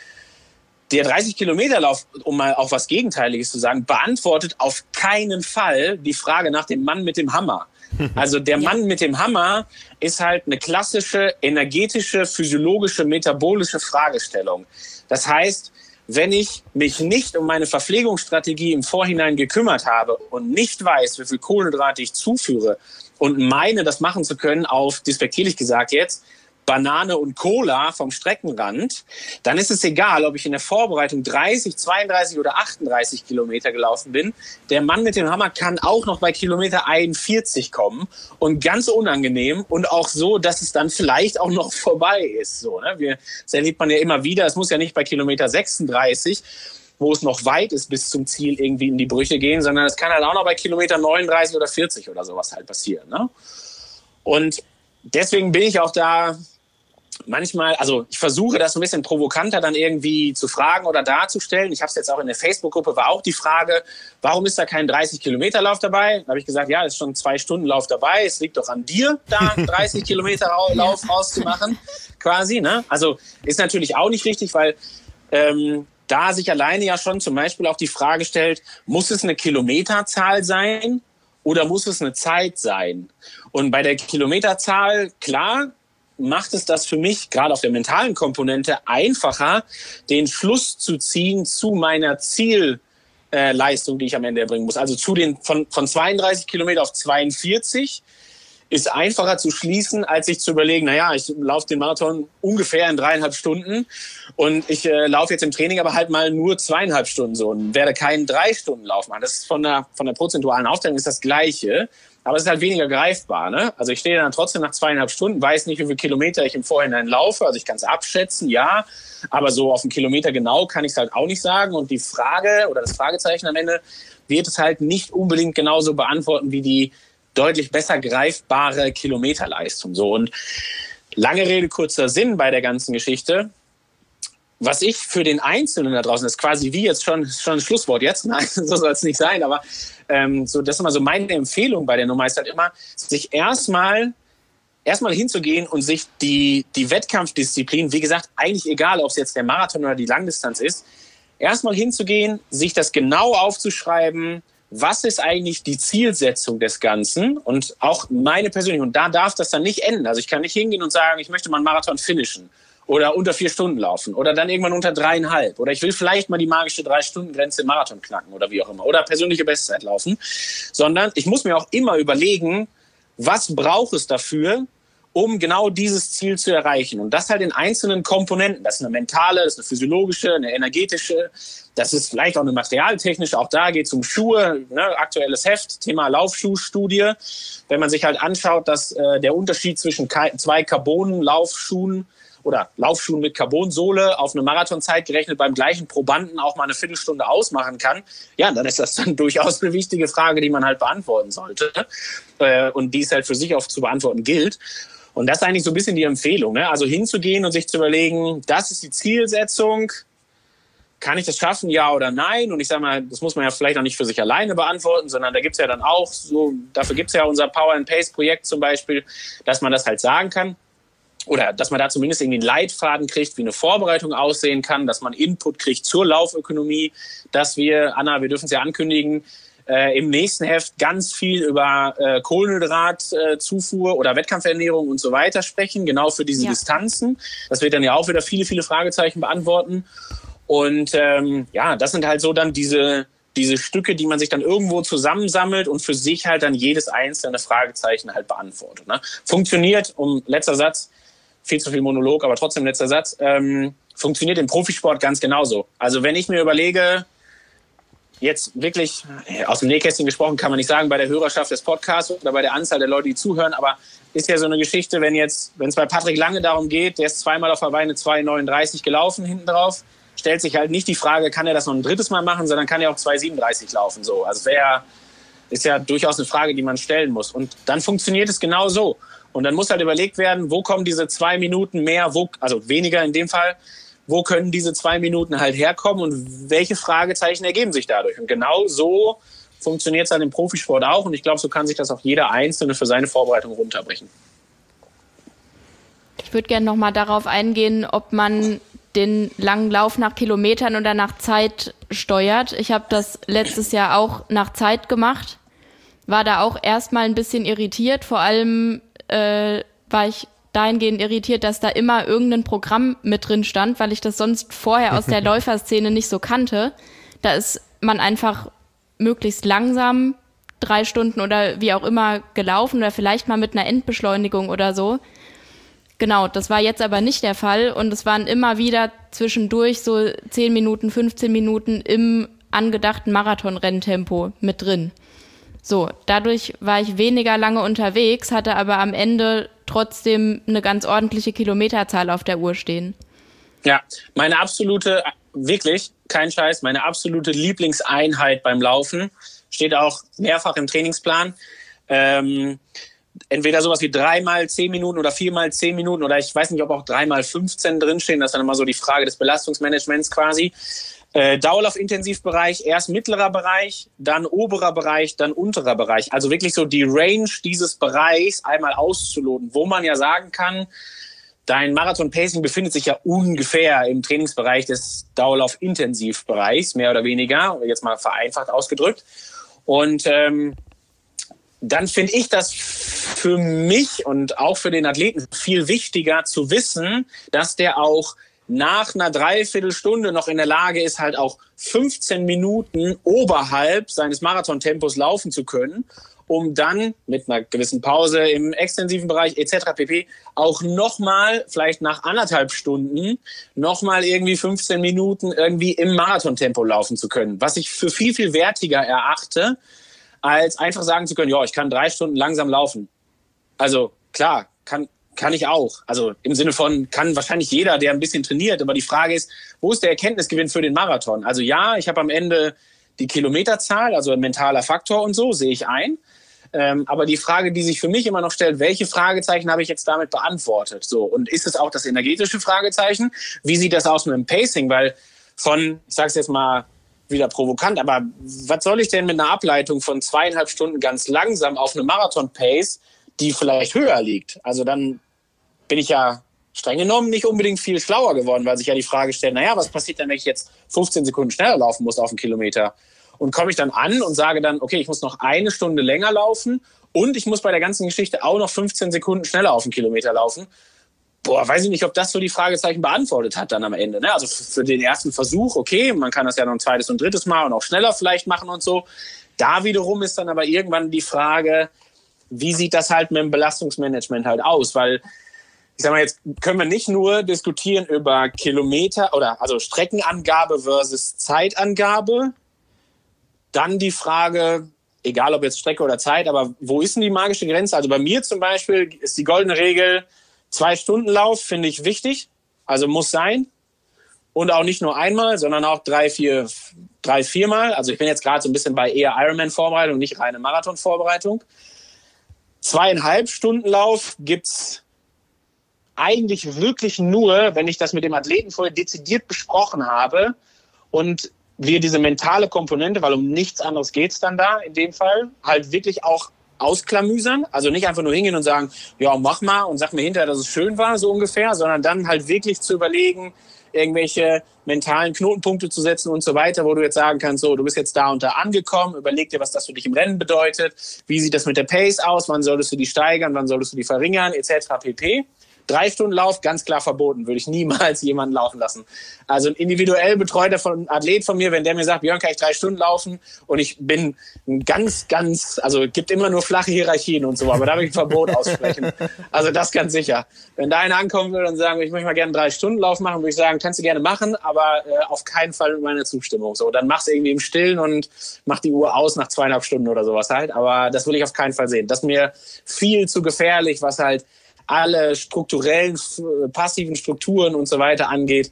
Der dreißig-Kilometer-Lauf, um mal auch was Gegenteiliges zu sagen, beantwortet auf keinen Fall die Frage nach dem Mann mit dem Hammer. Also der Mann mit dem Hammer ist halt eine klassische energetische, physiologische, metabolische Fragestellung. Das heißt, wenn ich mich nicht um meine Verpflegungsstrategie im Vorhinein gekümmert habe und nicht weiß, wie viel Kohlenhydrate ich zuführe und meine, das machen zu können auf, despektierlich gesagt jetzt, Banane und Cola vom Streckenrand, dann ist es egal, ob ich in der Vorbereitung dreißig, zweiunddreißig oder achtunddreißig Kilometer gelaufen bin. Der Mann mit dem Hammer kann auch noch bei Kilometer einundvierzig kommen und ganz unangenehm und auch so, dass es dann vielleicht auch noch vorbei ist. So, ne? Wir, das erlebt man ja immer wieder. Es muss ja nicht bei Kilometer sechsunddreißig, wo es noch weit ist bis zum Ziel, irgendwie in die Brüche gehen, sondern es kann halt auch noch bei Kilometer neununddreißig oder vierzig oder sowas halt passieren. Ne? Und deswegen bin ich auch da manchmal, also ich versuche das ein bisschen provokanter dann irgendwie zu fragen oder darzustellen. Ich habe es jetzt auch in der Facebook-Gruppe, war auch die Frage, warum ist da kein dreißig-Kilometer-Lauf dabei? Da habe ich gesagt, ja, es ist schon ein Zwei-Stunden-Lauf dabei. Es liegt doch an dir, da einen dreißig-Kilometer-Lauf rauszumachen, quasi. Ne? Also ist natürlich auch nicht richtig, weil ähm, da sich alleine ja schon zum Beispiel auch die Frage stellt, muss es eine Kilometerzahl sein oder muss es eine Zeit sein? Und bei der Kilometerzahl, klar, macht es das für mich, gerade auf der mentalen Komponente, einfacher, den Schluss zu ziehen zu meiner Zielleistung, die ich am Ende erbringen muss. Also zu den von, von zweiunddreißig Kilometer auf zweiundvierzig ist einfacher zu schließen, als sich zu überlegen, naja, ich laufe den Marathon ungefähr in dreieinhalb Stunden und ich äh, laufe jetzt im Training aber halt mal nur zweieinhalb Stunden so und werde keinen Drei-Stunden-Lauf machen. Das ist von der, von der prozentualen Aufteilung ist das Gleiche. Aber es ist halt weniger greifbar. Ne? Also ich stehe dann trotzdem nach zweieinhalb Stunden, weiß nicht, wie viele Kilometer ich im Vorhinein laufe. Also ich kann es abschätzen, ja. Aber so auf einen Kilometer genau kann ich es halt auch nicht sagen. Und die Frage oder das Fragezeichen am Ende wird es halt nicht unbedingt genauso beantworten wie die deutlich besser greifbare Kilometerleistung. So, und lange Rede, kurzer Sinn bei der ganzen Geschichte. Was ich für den Einzelnen da draußen, das ist quasi wie jetzt schon, schon ein Schlusswort jetzt, nein, so soll es nicht sein, aber ähm, so, das ist immer so meine Empfehlung bei der Nummer, ist halt immer, sich erstmal erstmal hinzugehen und sich die, die Wettkampfdisziplin, wie gesagt, eigentlich egal, ob es jetzt der Marathon oder die Langdistanz ist, erstmal hinzugehen, sich das genau aufzuschreiben, was ist eigentlich die Zielsetzung des Ganzen und auch meine persönliche, und da darf das dann nicht enden. Also ich kann nicht hingehen und sagen, ich möchte mal einen Marathon finishen. Oder unter vier Stunden laufen. Oder dann irgendwann unter dreieinhalb. Oder ich will vielleicht mal die magische Drei-Stunden-Grenze im Marathon knacken oder wie auch immer. Oder persönliche Bestzeit laufen. Sondern ich muss mir auch immer überlegen, was braucht es dafür, um genau dieses Ziel zu erreichen. Und das halt in einzelnen Komponenten. Das ist eine mentale, das ist eine physiologische, eine energetische. Das ist vielleicht auch eine materialtechnische. Auch da geht es um Schuhe. Ne? Aktuelles Heft, Thema Laufschuhstudie. Wenn man sich halt anschaut, dass äh, der Unterschied zwischen zwei Carbon-Laufschuhen oder Laufschuhen mit Carbonsohle auf eine Marathonzeit gerechnet beim gleichen Probanden auch mal eine Viertelstunde ausmachen kann, ja, dann ist das dann durchaus eine wichtige Frage, die man halt beantworten sollte äh, und die es halt für sich auch zu beantworten gilt. Und das ist eigentlich so ein bisschen die Empfehlung, ne? Also hinzugehen und sich zu überlegen, das ist die Zielsetzung, kann ich das schaffen, ja oder nein? Und ich sage mal, das muss man ja vielleicht auch nicht für sich alleine beantworten, sondern da gibt es ja dann auch, so dafür gibt es ja unser Power and Pace Projekt zum Beispiel, dass man das halt sagen kann. Oder dass man da zumindest irgendwie einen Leitfaden kriegt, wie eine Vorbereitung aussehen kann, dass man Input kriegt zur Laufökonomie, dass wir, Anna, wir dürfen es ja ankündigen, äh, im nächsten Heft ganz viel über äh, Kohlenhydratzufuhr äh, oder Wettkampfernährung und so weiter sprechen, genau für diese ja. Distanzen. Das wird dann ja auch wieder viele, viele Fragezeichen beantworten. Und ähm, ja, das sind halt so dann diese, diese Stücke, die man sich dann irgendwo zusammensammelt und für sich halt dann jedes einzelne Fragezeichen halt beantwortet. Ne? Funktioniert, um letzter Satz, viel zu viel Monolog, aber trotzdem letzter Satz, ähm, funktioniert im Profisport ganz genauso. Also wenn ich mir überlege, jetzt wirklich, aus dem Nähkästchen gesprochen, kann man nicht sagen, bei der Hörerschaft des Podcasts oder bei der Anzahl der Leute, die zuhören, aber ist ja so eine Geschichte, wenn jetzt, wenn es bei Patrick Lange darum geht, der ist zweimal auf der Beine zwei neununddreißig gelaufen hinten drauf, stellt sich halt nicht die Frage, kann er das noch ein drittes Mal machen, sondern kann er auch zwei siebenunddreißig laufen, so. Also wäre, ist ja durchaus eine Frage, die man stellen muss. Und dann funktioniert es genau so. Und dann muss halt überlegt werden, wo kommen diese zwei Minuten mehr, wo, also weniger in dem Fall, wo können diese zwei Minuten halt herkommen und welche Fragezeichen ergeben sich dadurch. Und genau so funktioniert es halt im Profisport auch. Und ich glaube, so kann sich das auch jeder Einzelne für seine Vorbereitung runterbrechen. Ich würde gerne nochmal darauf eingehen, ob man den langen Lauf nach Kilometern oder nach Zeit steuert. Ich habe das letztes Jahr auch nach Zeit gemacht, war da auch erstmal ein bisschen irritiert, vor allem äh, war ich dahingehend irritiert, dass da immer irgendein Programm mit drin stand, weil ich das sonst vorher aus der Läuferszene nicht so kannte. Da ist man einfach möglichst langsam drei Stunden oder wie auch immer gelaufen oder vielleicht mal mit einer Endbeschleunigung oder so. Genau, das war jetzt aber nicht der Fall und es waren immer wieder zwischendurch so zehn Minuten, fünfzehn Minuten im angedachten Marathon-Renntempo mit drin. So, dadurch war ich weniger lange unterwegs, hatte aber am Ende trotzdem eine ganz ordentliche Kilometerzahl auf der Uhr stehen. Ja, meine absolute, wirklich, kein Scheiß, meine absolute Lieblingseinheit beim Laufen, steht auch mehrfach im Trainingsplan, ähm, entweder sowas wie dreimal zehn Minuten oder viermal zehn Minuten oder ich weiß nicht, ob auch dreimal fünfzehn drinstehen. Das ist dann immer so die Frage des Belastungsmanagements quasi. Äh, Dauerlauf-Intensivbereich, erst mittlerer Bereich, dann oberer Bereich, dann unterer Bereich. Also wirklich so die Range dieses Bereichs einmal auszuloten, wo man ja sagen kann, dein Marathon-Pacing befindet sich ja ungefähr im Trainingsbereich des Dauerlauf-Intensivbereichs, mehr oder weniger, jetzt mal vereinfacht ausgedrückt. Und ähm, dann finde ich das für mich und auch für den Athleten viel wichtiger zu wissen, dass der auch nach einer Dreiviertelstunde noch in der Lage ist, halt auch fünfzehn Minuten oberhalb seines Marathontempos laufen zu können, um dann mit einer gewissen Pause im extensiven Bereich et cetera pp. Auch nochmal, vielleicht nach anderthalb Stunden, nochmal irgendwie fünfzehn Minuten irgendwie im Marathontempo laufen zu können. Was ich für viel, viel wertiger erachte, als einfach sagen zu können, ja, ich kann drei Stunden langsam laufen. Also klar, kann Kann ich auch. Also im Sinne von, kann wahrscheinlich jeder, der ein bisschen trainiert. Aber die Frage ist, wo ist der Erkenntnisgewinn für den Marathon? Also ja, ich habe am Ende die Kilometerzahl, also ein mentaler Faktor und so, sehe ich ein. Ähm, aber die Frage, die sich für mich immer noch stellt, welche Fragezeichen habe ich jetzt damit beantwortet? So, und ist es auch das energetische Fragezeichen? Wie sieht das aus mit dem Pacing? Weil von, ich sage es jetzt mal wieder provokant, aber was soll ich denn mit einer Ableitung von zweieinhalb Stunden ganz langsam auf eine Marathon-Pace, die vielleicht höher liegt? Also dann bin ich ja streng genommen nicht unbedingt viel schlauer geworden, weil sich ja die Frage stellt, naja, was passiert denn, wenn ich jetzt fünfzehn Sekunden schneller laufen muss auf einen Kilometer? Und komme ich dann an und sage dann, okay, ich muss noch eine Stunde länger laufen und ich muss bei der ganzen Geschichte auch noch fünfzehn Sekunden schneller auf einen Kilometer laufen. Boah, weiß ich nicht, ob das so die Fragezeichen beantwortet hat dann am Ende. Ne? Also für den ersten Versuch, okay, man kann das ja noch ein zweites und drittes Mal und auch schneller vielleicht machen und so. Da wiederum ist dann aber irgendwann die Frage, wie sieht das halt mit dem Belastungsmanagement halt aus? Weil ich sag mal, jetzt können wir nicht nur diskutieren über Kilometer oder also Streckenangabe versus Zeitangabe. Dann die Frage, egal ob jetzt Strecke oder Zeit, aber wo ist denn die magische Grenze? Also bei mir zum Beispiel ist die goldene Regel, zwei Stunden Lauf finde ich wichtig, also muss sein. Und auch nicht nur einmal, sondern auch drei, vier, drei, viermal. Also ich bin jetzt gerade so ein bisschen bei eher Ironman-Vorbereitung, nicht reine Marathon-Vorbereitung. Zweieinhalb Stunden Lauf gibt's eigentlich wirklich nur, wenn ich das mit dem Athleten vorher dezidiert besprochen habe und wir diese mentale Komponente, weil um nichts anderes geht's dann da in dem Fall, halt wirklich auch ausklamüsern. Also nicht einfach nur hingehen und sagen, ja, mach mal und sag mir hinterher, dass es schön war, so ungefähr, sondern dann halt wirklich zu überlegen, irgendwelche mentalen Knotenpunkte zu setzen und so weiter, wo du jetzt sagen kannst, so, du bist jetzt da und da angekommen, überleg dir, was das für dich im Rennen bedeutet, wie sieht das mit der Pace aus, wann solltest du die steigern, wann solltest du die verringern, et cetera pp. Drei Stunden Lauf, ganz klar verboten, würde ich niemals jemanden laufen lassen. Also ein individuell betreuter von, Athlet von mir, wenn der mir sagt, Björn, kann ich drei Stunden laufen und ich bin ein ganz, ganz, also gibt immer nur flache Hierarchien und so, aber da will ich ein Verbot aussprechen. Also das ganz sicher. Wenn da einer ankommen will und sagen, ich möchte mal gerne drei Stunden Lauf machen, würde ich sagen, kannst du gerne machen, aber äh, auf keinen Fall mit meiner Zustimmung. So, dann mach's irgendwie im Stillen und mach die Uhr aus nach zweieinhalb Stunden oder sowas halt, aber das will ich auf keinen Fall sehen. Das ist mir viel zu gefährlich, was halt alle strukturellen, passiven Strukturen und so weiter angeht,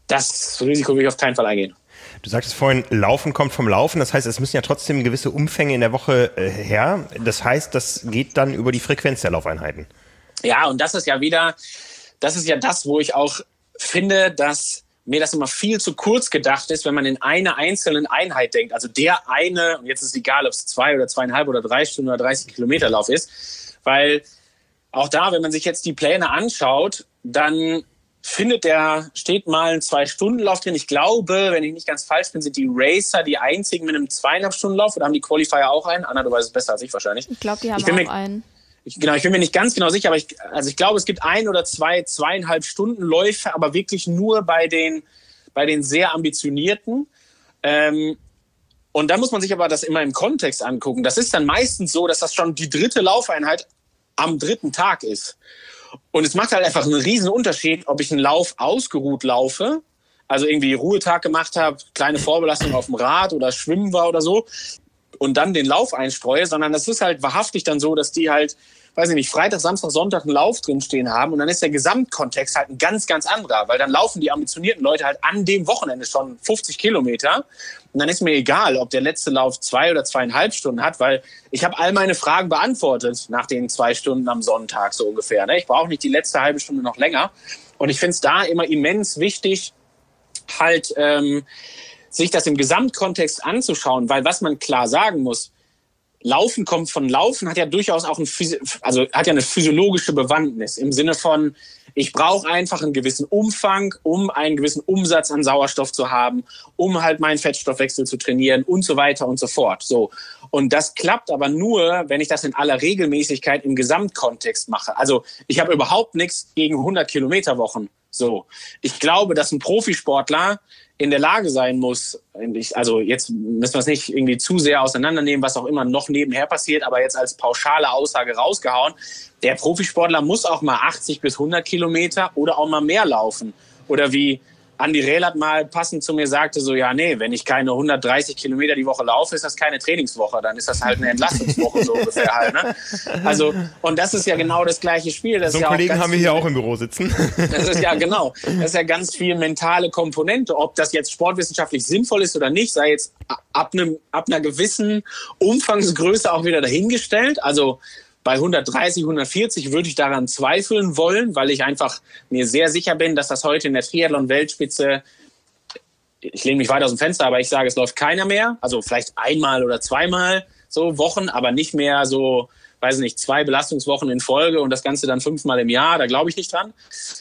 das Risiko will ich auf keinen Fall eingehen. Du sagtest vorhin, Laufen kommt vom Laufen. Das heißt, es müssen ja trotzdem gewisse Umfänge in der Woche äh, her. Das heißt, das geht dann über die Frequenz der Laufeinheiten. Ja, und das ist ja wieder, das ist ja das, wo ich auch finde, dass mir das immer viel zu kurz gedacht ist, wenn man in einer einzelnen Einheit denkt. Also der eine, und jetzt ist es egal, ob es zwei oder zweieinhalb oder drei Stunden oder dreißig Kilometer Lauf ist, weil auch da, wenn man sich jetzt die Pläne anschaut, dann findet der, steht mal ein Zwei-Stunden-Lauf drin. Ich glaube, wenn ich nicht ganz falsch bin, sind die Racer die einzigen mit einem zweieinhalb Stunden Lauf oder haben die Qualifier auch einen? Anna, du weißt es besser als ich wahrscheinlich. Ich glaube, die haben auch mir, einen. Ich, genau, ich bin mir nicht ganz genau sicher, aber ich, also ich glaube, es gibt ein oder zwei zweieinhalb Stunden Läufe, aber wirklich nur bei den, bei den sehr ambitionierten. Ähm, und da muss man sich aber das immer im Kontext angucken. Das ist dann meistens so, dass das schon die dritte Laufeinheit am dritten Tag ist. Und es macht halt einfach einen riesen Unterschied, ob ich einen Lauf ausgeruht laufe, also irgendwie Ruhetag gemacht habe, kleine Vorbelastung auf dem Rad oder schwimmen war oder so und dann den Lauf einstreue, sondern das ist halt wahrhaftig dann so, dass die halt weiß ich nicht, Freitag, Samstag, Sonntag einen Lauf drinstehen haben und dann ist der Gesamtkontext halt ein ganz, ganz anderer, weil dann laufen die ambitionierten Leute halt an dem Wochenende schon fünfzig Kilometer und dann ist mir egal, ob der letzte Lauf zwei oder zweieinhalb Stunden hat, weil ich habe all meine Fragen beantwortet nach den zwei Stunden am Sonntag so ungefähr. Ne? Ich brauche nicht die letzte halbe Stunde noch länger und ich finde es da immer immens wichtig, halt ähm, sich das im Gesamtkontext anzuschauen, weil was man klar sagen muss, Laufen kommt von Laufen, hat ja durchaus auch ein, also hat ja eine physiologische Bewandtnis im Sinne von, ich brauche einfach einen gewissen Umfang, um einen gewissen Umsatz an Sauerstoff zu haben, um halt meinen Fettstoffwechsel zu trainieren und so weiter und so fort. So. Und das klappt aber nur, wenn ich das in aller Regelmäßigkeit im Gesamtkontext mache. Also ich habe überhaupt nichts gegen hundert Kilometer Wochen. So. Ich glaube, dass ein Profisportler in der Lage sein muss, also jetzt müssen wir es nicht irgendwie zu sehr auseinandernehmen, was auch immer noch nebenher passiert, aber jetzt als pauschale Aussage rausgehauen, der Profisportler muss auch mal achtzig bis hundert Kilometer oder auch mal mehr laufen. Oder wie Andi Rehlert mal passend zu mir sagte, so ja, nee, wenn ich keine hundertdreißig Kilometer die Woche laufe, ist das keine Trainingswoche, dann ist das halt eine Entlastungswoche so ungefähr halt. Ne? Also, und das ist ja genau das gleiche Spiel. Das so einen ist ja Kollegen haben wir hier viel, auch im Büro sitzen. Das ist ja genau, das ist ja ganz viel mentale Komponente. Ob das jetzt sportwissenschaftlich sinnvoll ist oder nicht, sei jetzt ab, einem, ab einer gewissen Umfangsgröße auch wieder dahingestellt. Also bei hundertdreißig, hundertvierzig würde ich daran zweifeln wollen, weil ich einfach mir sehr sicher bin, dass das heute in der Triathlon-Weltspitze, ich lehne mich weit aus dem Fenster, aber ich sage, es läuft keiner mehr. Also vielleicht einmal oder zweimal so Wochen, aber nicht mehr so, weiß nicht, zwei Belastungswochen in Folge und das Ganze dann fünfmal im Jahr, da glaube ich nicht dran.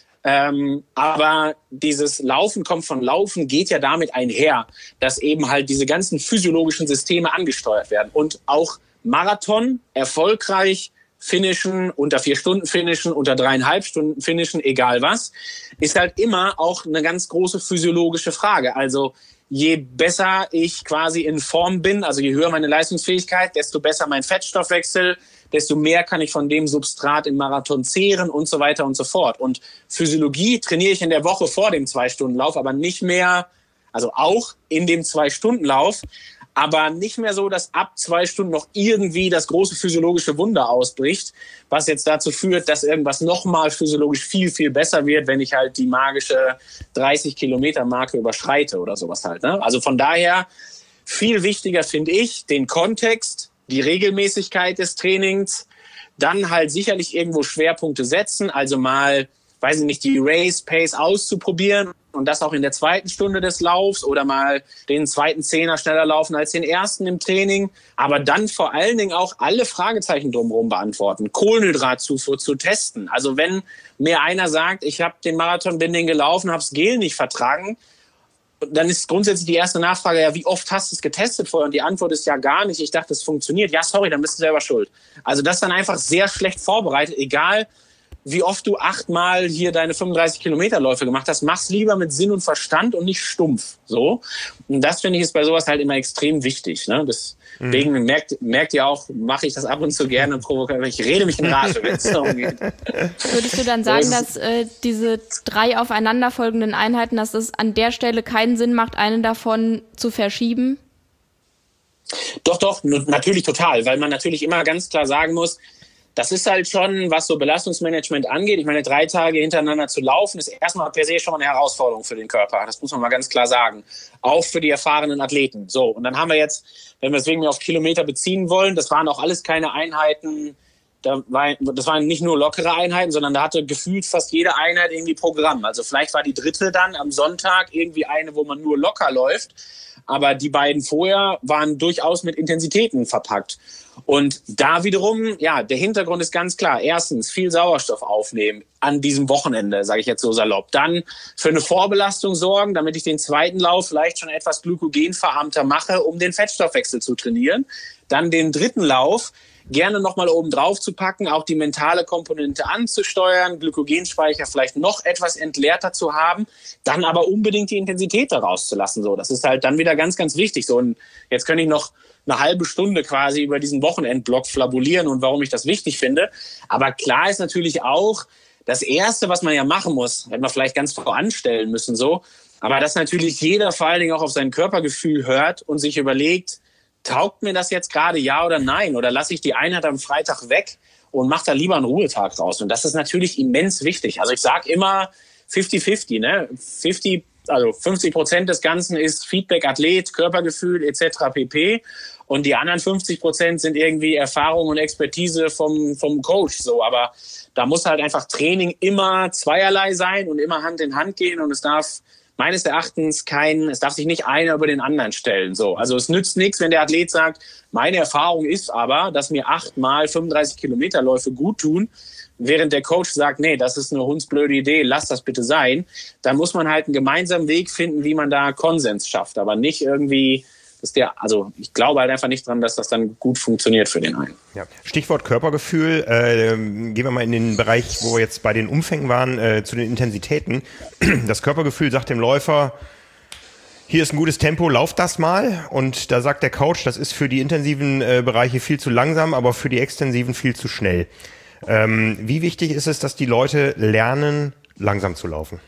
Ähm, aber dieses Laufen kommt von Laufen geht ja damit einher, dass eben halt diese ganzen physiologischen Systeme angesteuert werden und auch Marathon erfolgreich finishen, unter vier Stunden finishen, unter dreieinhalb Stunden finishen, egal was, ist halt immer auch eine ganz große physiologische Frage. Also je besser ich quasi in Form bin, also je höher meine Leistungsfähigkeit, desto besser mein Fettstoffwechsel, desto mehr kann ich von dem Substrat im Marathon zehren und so weiter und so fort. Und Physiologie trainiere ich in der Woche vor dem Zwei-Stunden-Lauf, aber nicht mehr, also auch in dem Zwei-Stunden-Lauf, aber nicht mehr so, dass ab zwei Stunden noch irgendwie das große physiologische Wunder ausbricht, was jetzt dazu führt, dass irgendwas nochmal physiologisch viel, viel besser wird, wenn ich halt die magische dreißig Kilometer Marke überschreite oder sowas halt. Ne? Also von daher viel wichtiger finde ich den Kontext, die Regelmäßigkeit des Trainings, dann halt sicherlich irgendwo Schwerpunkte setzen, also mal, weiß ich nicht, die Race Pace auszuprobieren und das auch in der zweiten Stunde des Laufs oder mal den zweiten Zehner schneller laufen als den ersten im Training, aber dann vor allen Dingen auch alle Fragezeichen drumherum beantworten, Kohlenhydratzufuhr zu testen. Also wenn mir einer sagt, ich habe den Marathon, bin den gelaufen, habe das Gel nicht vertragen, dann ist grundsätzlich die erste Nachfrage, ja, wie oft hast du es getestet vorher? Und die Antwort ist ja gar nicht. Ich dachte, es funktioniert. Ja, sorry, dann bist du selber schuld. Also das ist dann einfach sehr schlecht vorbereitet, egal wie oft du achtmal hier deine fünfunddreißig Kilometer Läufe gemacht hast, mach's lieber mit Sinn und Verstand und nicht stumpf. So. Und das finde ich ist bei sowas halt immer extrem wichtig. Ne? Deswegen mhm. merkt, merkt ihr auch, mache ich das ab und zu gerne und provoziere. Ich rede mich in Rage, wenn es darum geht. Würdest du dann sagen, dass äh, diese drei aufeinanderfolgenden Einheiten, dass es an der Stelle keinen Sinn macht, eine davon zu verschieben? Doch, doch, natürlich total, weil man natürlich immer ganz klar sagen muss, das ist halt schon, was so Belastungsmanagement angeht. Ich meine, drei Tage hintereinander zu laufen, ist erstmal per se schon mal eine Herausforderung für den Körper. Das muss man mal ganz klar sagen. Auch für die erfahrenen Athleten. So, und dann haben wir jetzt, wenn wir es wegen mir auf Kilometer beziehen wollen, das waren auch alles keine Einheiten, da war, das waren nicht nur lockere Einheiten, sondern da hatte gefühlt fast jede Einheit irgendwie Programm. Also vielleicht war die dritte dann am Sonntag irgendwie eine, wo man nur locker läuft. Aber die beiden vorher waren durchaus mit Intensitäten verpackt. Und da wiederum, ja, der Hintergrund ist ganz klar. Erstens, viel Sauerstoff aufnehmen an diesem Wochenende, sage ich jetzt so salopp. Dann für eine Vorbelastung sorgen, damit ich den zweiten Lauf vielleicht schon etwas glykogenverarmter mache, um den Fettstoffwechsel zu trainieren. Dann den dritten Lauf gerne nochmal oben drauf zu packen, auch die mentale Komponente anzusteuern, Glykogenspeicher vielleicht noch etwas entleerter zu haben, dann aber unbedingt die Intensität daraus zu lassen. So, das ist halt dann wieder ganz, ganz wichtig. So, und jetzt könnte ich noch eine halbe Stunde quasi über diesen Wochenendblock flabulieren und warum ich das wichtig finde. Aber klar ist natürlich auch, das Erste, was man ja machen muss, hätte man vielleicht ganz voranstellen müssen, so, aber dass natürlich jeder vor allen Dingen auch auf sein Körpergefühl hört und sich überlegt, taugt mir das jetzt gerade ja oder nein? Oder lasse ich die Einheit am Freitag weg und macht da lieber einen Ruhetag raus. Und das ist natürlich immens wichtig. Also ich sage immer fünfzig fünfzig, ne? fünfzig, also fünfzig Prozent des Ganzen ist Feedback, Athlet, Körpergefühl et cetera pp. Und die anderen fünfzig Prozent sind irgendwie Erfahrung und Expertise vom, vom Coach. So, aber da muss halt einfach Training immer zweierlei sein und immer Hand in Hand gehen. Und es darf meines Erachtens kein, es darf sich nicht einer über den anderen stellen. So, also es nützt nichts, wenn der Athlet sagt, meine Erfahrung ist aber, dass mir achtmal fünfunddreißig Kilometer Läufe gut tun, während der Coach sagt, nee, das ist eine hundsblöde Idee, lass das bitte sein. Dann muss man halt einen gemeinsamen Weg finden, wie man da Konsens schafft, aber nicht irgendwie, dass der, also ich glaube halt einfach nicht dran, dass das dann gut funktioniert für den einen. Ja. Stichwort Körpergefühl, äh, gehen wir mal in den Bereich, wo wir jetzt bei den Umfängen waren, äh, zu den Intensitäten. Das Körpergefühl sagt dem Läufer, hier ist ein gutes Tempo, lauf das mal. Und da sagt der Coach, das ist für die intensiven äh, Bereiche viel zu langsam, aber für die extensiven viel zu schnell. Ähm, wie wichtig ist es, dass die Leute lernen, langsam zu laufen?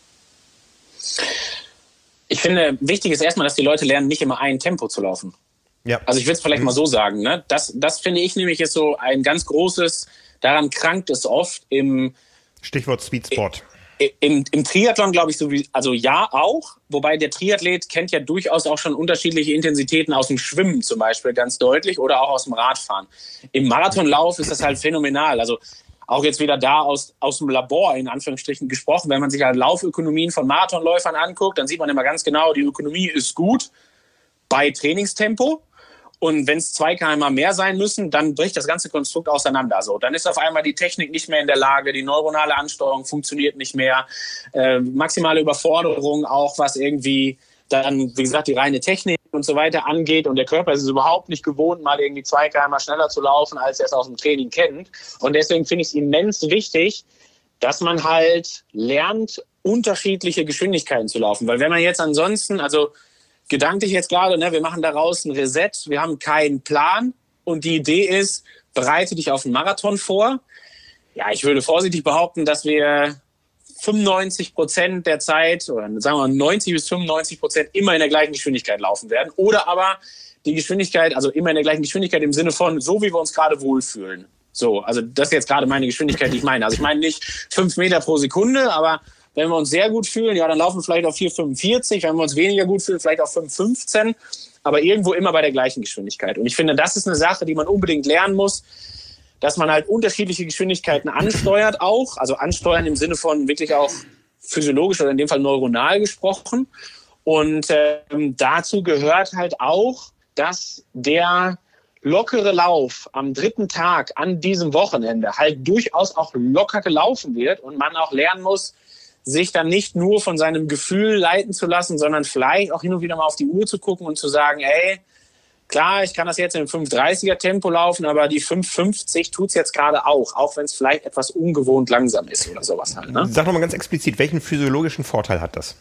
Ich finde, wichtig ist erstmal, dass die Leute lernen, nicht immer ein Tempo zu laufen. Ja. Also ich will es vielleicht mhm. mal so sagen. Ne? Das, das finde ich nämlich ist so ein ganz großes, daran krankt es oft im Stichwort Speedsport. Im, im Triathlon glaube ich so wie, also ja auch, wobei der Triathlet kennt ja durchaus auch schon unterschiedliche Intensitäten aus dem Schwimmen zum Beispiel ganz deutlich oder auch aus dem Radfahren. Im Marathonlauf ist das halt phänomenal. Also auch jetzt wieder da aus, aus dem Labor in Anführungsstrichen gesprochen, wenn man sich halt Laufökonomien von Marathonläufern anguckt, dann sieht man immer ganz genau, die Ökonomie ist gut bei Trainingstempo. Und wenn es zwei Kilometer pro Stunde mehr sein müssen, dann bricht das ganze Konstrukt auseinander. So, dann ist auf einmal die Technik nicht mehr in der Lage, die neuronale Ansteuerung funktioniert nicht mehr, äh, maximale Überforderung auch, was irgendwie dann, wie gesagt, die reine Technik und so weiter angeht. Und der Körper ist es überhaupt nicht gewohnt, mal irgendwie zwei Kilometer pro Stunde schneller zu laufen, als er es aus dem Training kennt. Und deswegen finde ich es immens wichtig, dass man halt lernt, unterschiedliche Geschwindigkeiten zu laufen. Weil wenn man jetzt ansonsten, also gedanklich jetzt gerade, ne, wir machen daraus ein Reset, wir haben keinen Plan und die Idee ist, bereite dich auf einen Marathon vor. Ja, ich würde vorsichtig behaupten, dass wir fünfundneunzig Prozent der Zeit oder sagen wir neunzig bis fünfundneunzig Prozent immer in der gleichen Geschwindigkeit laufen werden oder aber die Geschwindigkeit, also immer in der gleichen Geschwindigkeit im Sinne von so, wie wir uns gerade wohlfühlen. So, also das ist jetzt gerade meine Geschwindigkeit, die ich meine. Also ich meine nicht fünf Meter pro Sekunde, aber wenn wir uns sehr gut fühlen, ja, dann laufen wir vielleicht auf vier Komma fünfundvierzig. Wenn wir uns weniger gut fühlen, vielleicht auf fünf Komma fünfzehn. Aber irgendwo immer bei der gleichen Geschwindigkeit. Und ich finde, das ist eine Sache, die man unbedingt lernen muss, dass man halt unterschiedliche Geschwindigkeiten ansteuert auch. Also ansteuern im Sinne von wirklich auch physiologisch oder in dem Fall neuronal gesprochen. Und ähm, dazu gehört halt auch, dass der lockere Lauf am dritten Tag an diesem Wochenende halt durchaus auch locker gelaufen wird und man auch lernen muss, sich dann nicht nur von seinem Gefühl leiten zu lassen, sondern vielleicht auch hin und wieder mal auf die Uhr zu gucken und zu sagen, ey, klar, ich kann das jetzt in fünf dreißiger Tempo laufen, aber die fünf fünfzig tut's jetzt gerade auch, auch wenn es vielleicht etwas ungewohnt langsam ist oder sowas halt. Ne? Sag nochmal ganz explizit, welchen physiologischen Vorteil hat das?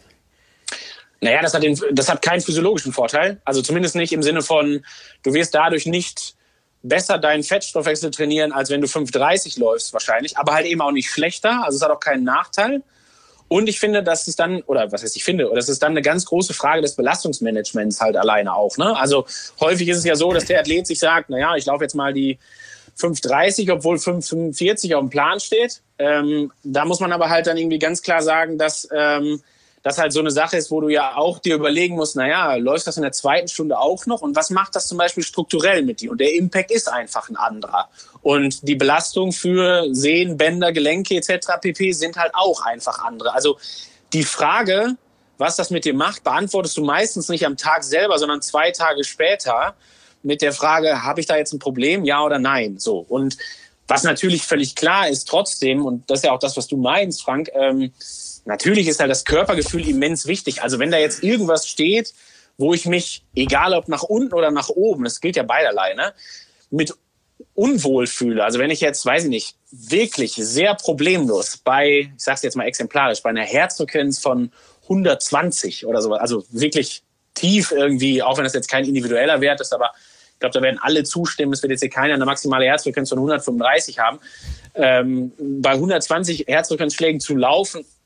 Naja, das hat, den, das hat keinen physiologischen Vorteil. Also zumindest nicht im Sinne von, du wirst dadurch nicht besser deinen Fettstoffwechsel trainieren, als wenn du fünf dreißig läufst wahrscheinlich, aber halt eben auch nicht schlechter, also es hat auch keinen Nachteil. Und ich finde, dass es dann, oder was heißt ich finde, oder das ist dann eine ganz große Frage des Belastungsmanagements halt alleine auch. Ne? Also häufig ist es ja so, dass der Athlet sich sagt, naja, ich laufe jetzt mal die fünf dreißig, obwohl fünf fünfundvierzig auf dem Plan steht. Ähm, da muss man aber halt dann irgendwie ganz klar sagen, dass ähm, das halt so eine Sache ist, wo du ja auch dir überlegen musst, naja, läuft das in der zweiten Stunde auch noch? Und was macht das zum Beispiel strukturell mit dir? Und der Impact ist einfach ein anderer. Und die Belastung für Sehnen, Bänder, Gelenke et cetera pp. Sind halt auch einfach andere. Also die Frage, was das mit dir macht, beantwortest du meistens nicht am Tag selber, sondern zwei Tage später mit der Frage, habe ich da jetzt ein Problem, ja oder nein? So. Und was natürlich völlig klar ist trotzdem, und das ist ja auch das, was du meinst, Frank, ähm, natürlich ist halt das Körpergefühl immens wichtig. Also wenn da jetzt irgendwas steht, wo ich mich, egal ob nach unten oder nach oben, das gilt ja beiderlei, ne, mit unwohl fühle. Also wenn ich jetzt, weiß ich nicht, wirklich sehr problemlos bei, ich sag's jetzt mal exemplarisch, bei einer Herzfrequenz von hundertzwanzig oder so, also wirklich tief irgendwie, auch wenn das jetzt kein individueller Wert ist, aber ich glaube, da werden alle zustimmen, es wird jetzt hier keiner eine maximale Herzfrequenz von hundertfünfunddreißig haben. Ähm, bei hundertzwanzig Herzfrequenzschlägen zu laufen,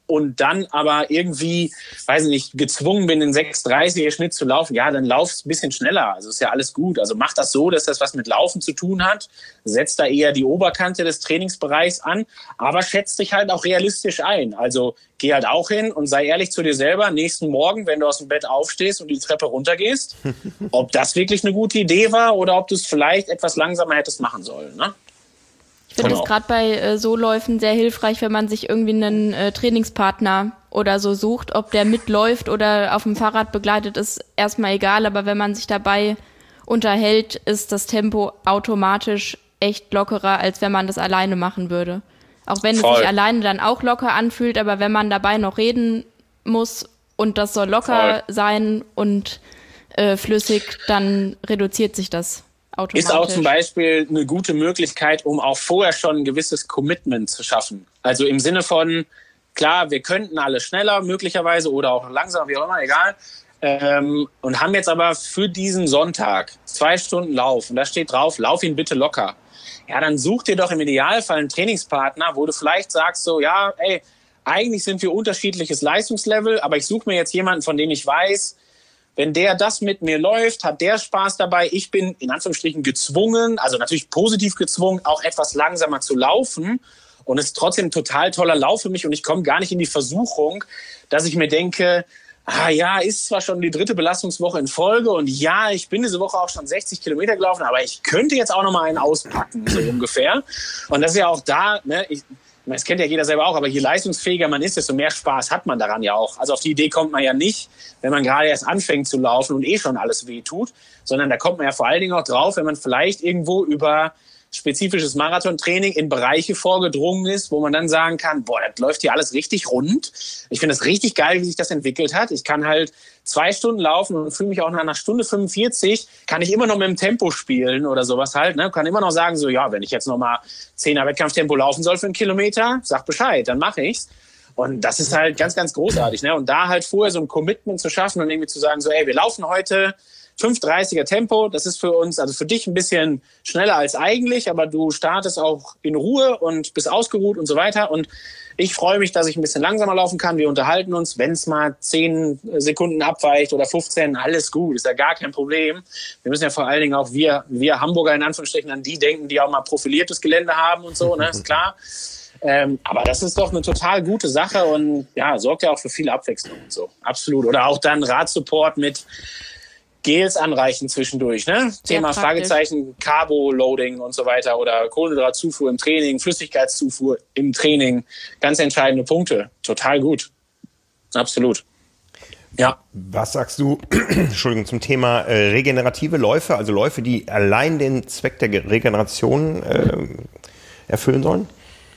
und dann aber irgendwie, weiß ich nicht, gezwungen bin, den sechs dreißiger Schnitt zu laufen, ja, dann laufst ein bisschen schneller. Also ist ja alles gut. Also mach das so, dass das was mit Laufen zu tun hat. Setz da eher die Oberkante des Trainingsbereichs an, aber schätz dich halt auch realistisch ein. Also geh halt auch hin und sei ehrlich zu dir selber, nächsten Morgen, wenn du aus dem Bett aufstehst und die Treppe runtergehst, ob das wirklich eine gute Idee war oder ob du es vielleicht etwas langsamer hättest machen sollen, ne? Ich finde es gerade bei äh, so Läufen sehr hilfreich, wenn man sich irgendwie einen äh, Trainingspartner oder so sucht. Ob der mitläuft oder auf dem Fahrrad begleitet, ist erstmal egal. Aber wenn man sich dabei unterhält, ist das Tempo automatisch echt lockerer, als wenn man das alleine machen würde. Auch wenn Voll. es sich alleine dann auch locker anfühlt, aber wenn man dabei noch reden muss und das soll locker Voll. sein und äh, flüssig, dann reduziert sich das. Ist auch zum Beispiel eine gute Möglichkeit, um auch vorher schon ein gewisses Commitment zu schaffen. Also im Sinne von, klar, wir könnten alle schneller möglicherweise oder auch langsamer, wie auch immer, egal. Ähm, und haben jetzt aber für diesen Sonntag zwei Stunden Lauf und da steht drauf, lauf ihn bitte locker. Ja, dann such dir doch im Idealfall einen Trainingspartner, wo du vielleicht sagst so, ja, ey, eigentlich sind wir unterschiedliches Leistungslevel, aber ich suche mir jetzt jemanden, von dem ich weiß, wenn der das mit mir läuft, hat der Spaß dabei. Ich bin in Anführungsstrichen gezwungen, also natürlich positiv gezwungen, auch etwas langsamer zu laufen. Und es ist trotzdem ein total toller Lauf für mich. Und ich komme gar nicht in die Versuchung, dass ich mir denke, ah ja, ist zwar schon die dritte Belastungswoche in Folge. Und ja, ich bin diese Woche auch schon sechzig Kilometer gelaufen, aber ich könnte jetzt auch noch mal einen auspacken, so ungefähr. Und das ist ja auch da, ne, ich, das kennt ja jeder selber auch, aber je leistungsfähiger man ist, desto mehr Spaß hat man daran ja auch. Also auf die Idee kommt man ja nicht, wenn man gerade erst anfängt zu laufen und eh schon alles weh tut, sondern da kommt man ja vor allen Dingen auch drauf, wenn man vielleicht irgendwo über spezifisches Marathontraining in Bereiche vorgedrungen ist, wo man dann sagen kann, boah, das läuft hier alles richtig rund. Ich finde das richtig geil, wie sich das entwickelt hat. Ich kann halt zwei Stunden laufen und fühle mich auch nach einer Stunde fünfundvierzig, kann ich immer noch mit dem Tempo spielen oder sowas halt, ne? Kann immer noch sagen, so, ja, wenn ich jetzt noch mal zehner Wettkampftempo laufen soll für einen Kilometer, sag Bescheid, dann mache ich's. Und das ist halt ganz, ganz großartig, ne? Und da halt vorher so ein Commitment zu schaffen und irgendwie zu sagen, so, ey, wir laufen heute fünf dreißiger Tempo, das ist für uns, also für dich ein bisschen schneller als eigentlich, aber du startest auch in Ruhe und bist ausgeruht und so weiter. Und ich freue mich, dass ich ein bisschen langsamer laufen kann. Wir unterhalten uns, wenn es mal zehn Sekunden abweicht oder fünfzehn, alles gut, ist ja gar kein Problem. Wir müssen ja vor allen Dingen auch wir, wir Hamburger in Anführungsstrichen an die denken, die auch mal profiliertes Gelände haben und so, ne, ist klar. Ähm, aber das ist doch eine total gute Sache und ja, sorgt ja auch für viel Abwechslung und so. Absolut. Oder auch dann Radsupport mit Gels anreichen zwischendurch, ne? Thema praktisch. Fragezeichen, Carbo-Loading und so weiter oder Kohlenhydratzufuhr im Training, Flüssigkeitszufuhr im Training, ganz entscheidende Punkte. Total gut. Absolut. Ja. Was sagst du, Entschuldigung, zum Thema äh, regenerative Läufe, also Läufe, die allein den Zweck der Regeneration äh, erfüllen sollen?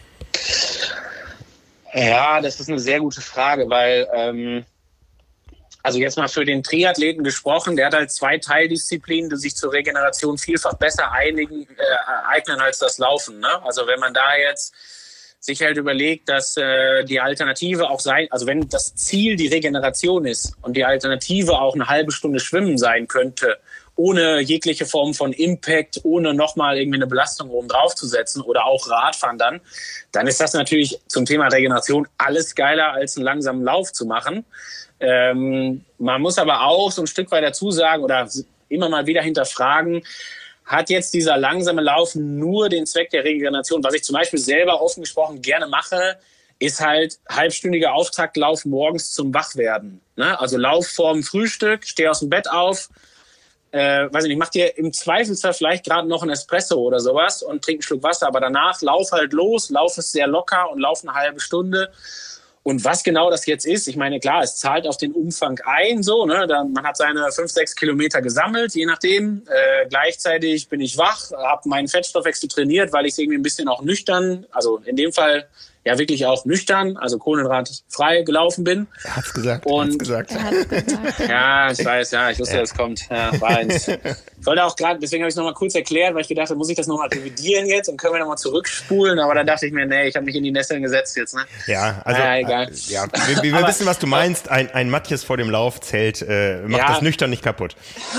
Ja, das ist eine sehr gute Frage, weil ähm, also jetzt mal für den Triathleten gesprochen, der hat halt zwei Teildisziplinen, die sich zur Regeneration vielfach besser einigen, äh, eignen als das Laufen, ne? Also wenn man da jetzt sich halt überlegt, dass äh, die Alternative auch sein, also wenn das Ziel die Regeneration ist und die Alternative auch eine halbe Stunde Schwimmen sein könnte, ohne jegliche Form von Impact, ohne nochmal irgendwie eine Belastung oben drauf zu setzen oder auch Radfahren dann, dann ist das natürlich zum Thema Regeneration alles geiler, als einen langsamen Lauf zu machen. Ähm, man muss aber auch so ein Stück weit dazu sagen oder immer mal wieder hinterfragen, hat jetzt dieser langsame Lauf nur den Zweck der Regeneration? Was ich zum Beispiel selber offen gesprochen gerne mache, ist halt halbstündiger Auftaktlauf morgens zum Wachwerden. Ne? Also Lauf vorm Frühstück, steh aus dem Bett auf, äh, weiß ich nicht, mach dir im Zweifelsfall vielleicht gerade noch einen Espresso oder sowas und trink einen Schluck Wasser, aber danach lauf halt los, lauf es sehr locker und lauf eine halbe Stunde. Und was genau das jetzt ist, ich meine, klar, es zahlt auf den Umfang ein, so, ne, dann, man hat seine fünf, sechs Kilometer gesammelt, je nachdem. Äh, gleichzeitig bin ich wach, habe meinen Fettstoffwechsel trainiert, weil ich irgendwie ein bisschen auch nüchtern, also in dem Fall ja wirklich auch nüchtern, also kohlenhydratfrei gelaufen bin. Er hat's gesagt, und, er hat's gesagt. Er hat's gesagt. Ja, ich weiß, ja, ich wusste, ja. Das kommt. Ja, war eins. Ich wollte auch gerade, deswegen habe ich es nochmal kurz erklärt, weil ich gedacht habe, muss ich das nochmal revidieren jetzt und können wir nochmal zurückspulen, aber dann dachte ich mir, nee, ich habe mich in die Nesseln gesetzt jetzt, ne? Ja, also, äh, egal. Äh, ja, wir, wir wissen, was du meinst, ein, ein Matthias vor dem Laufzelt äh, macht ja das nüchtern nicht kaputt.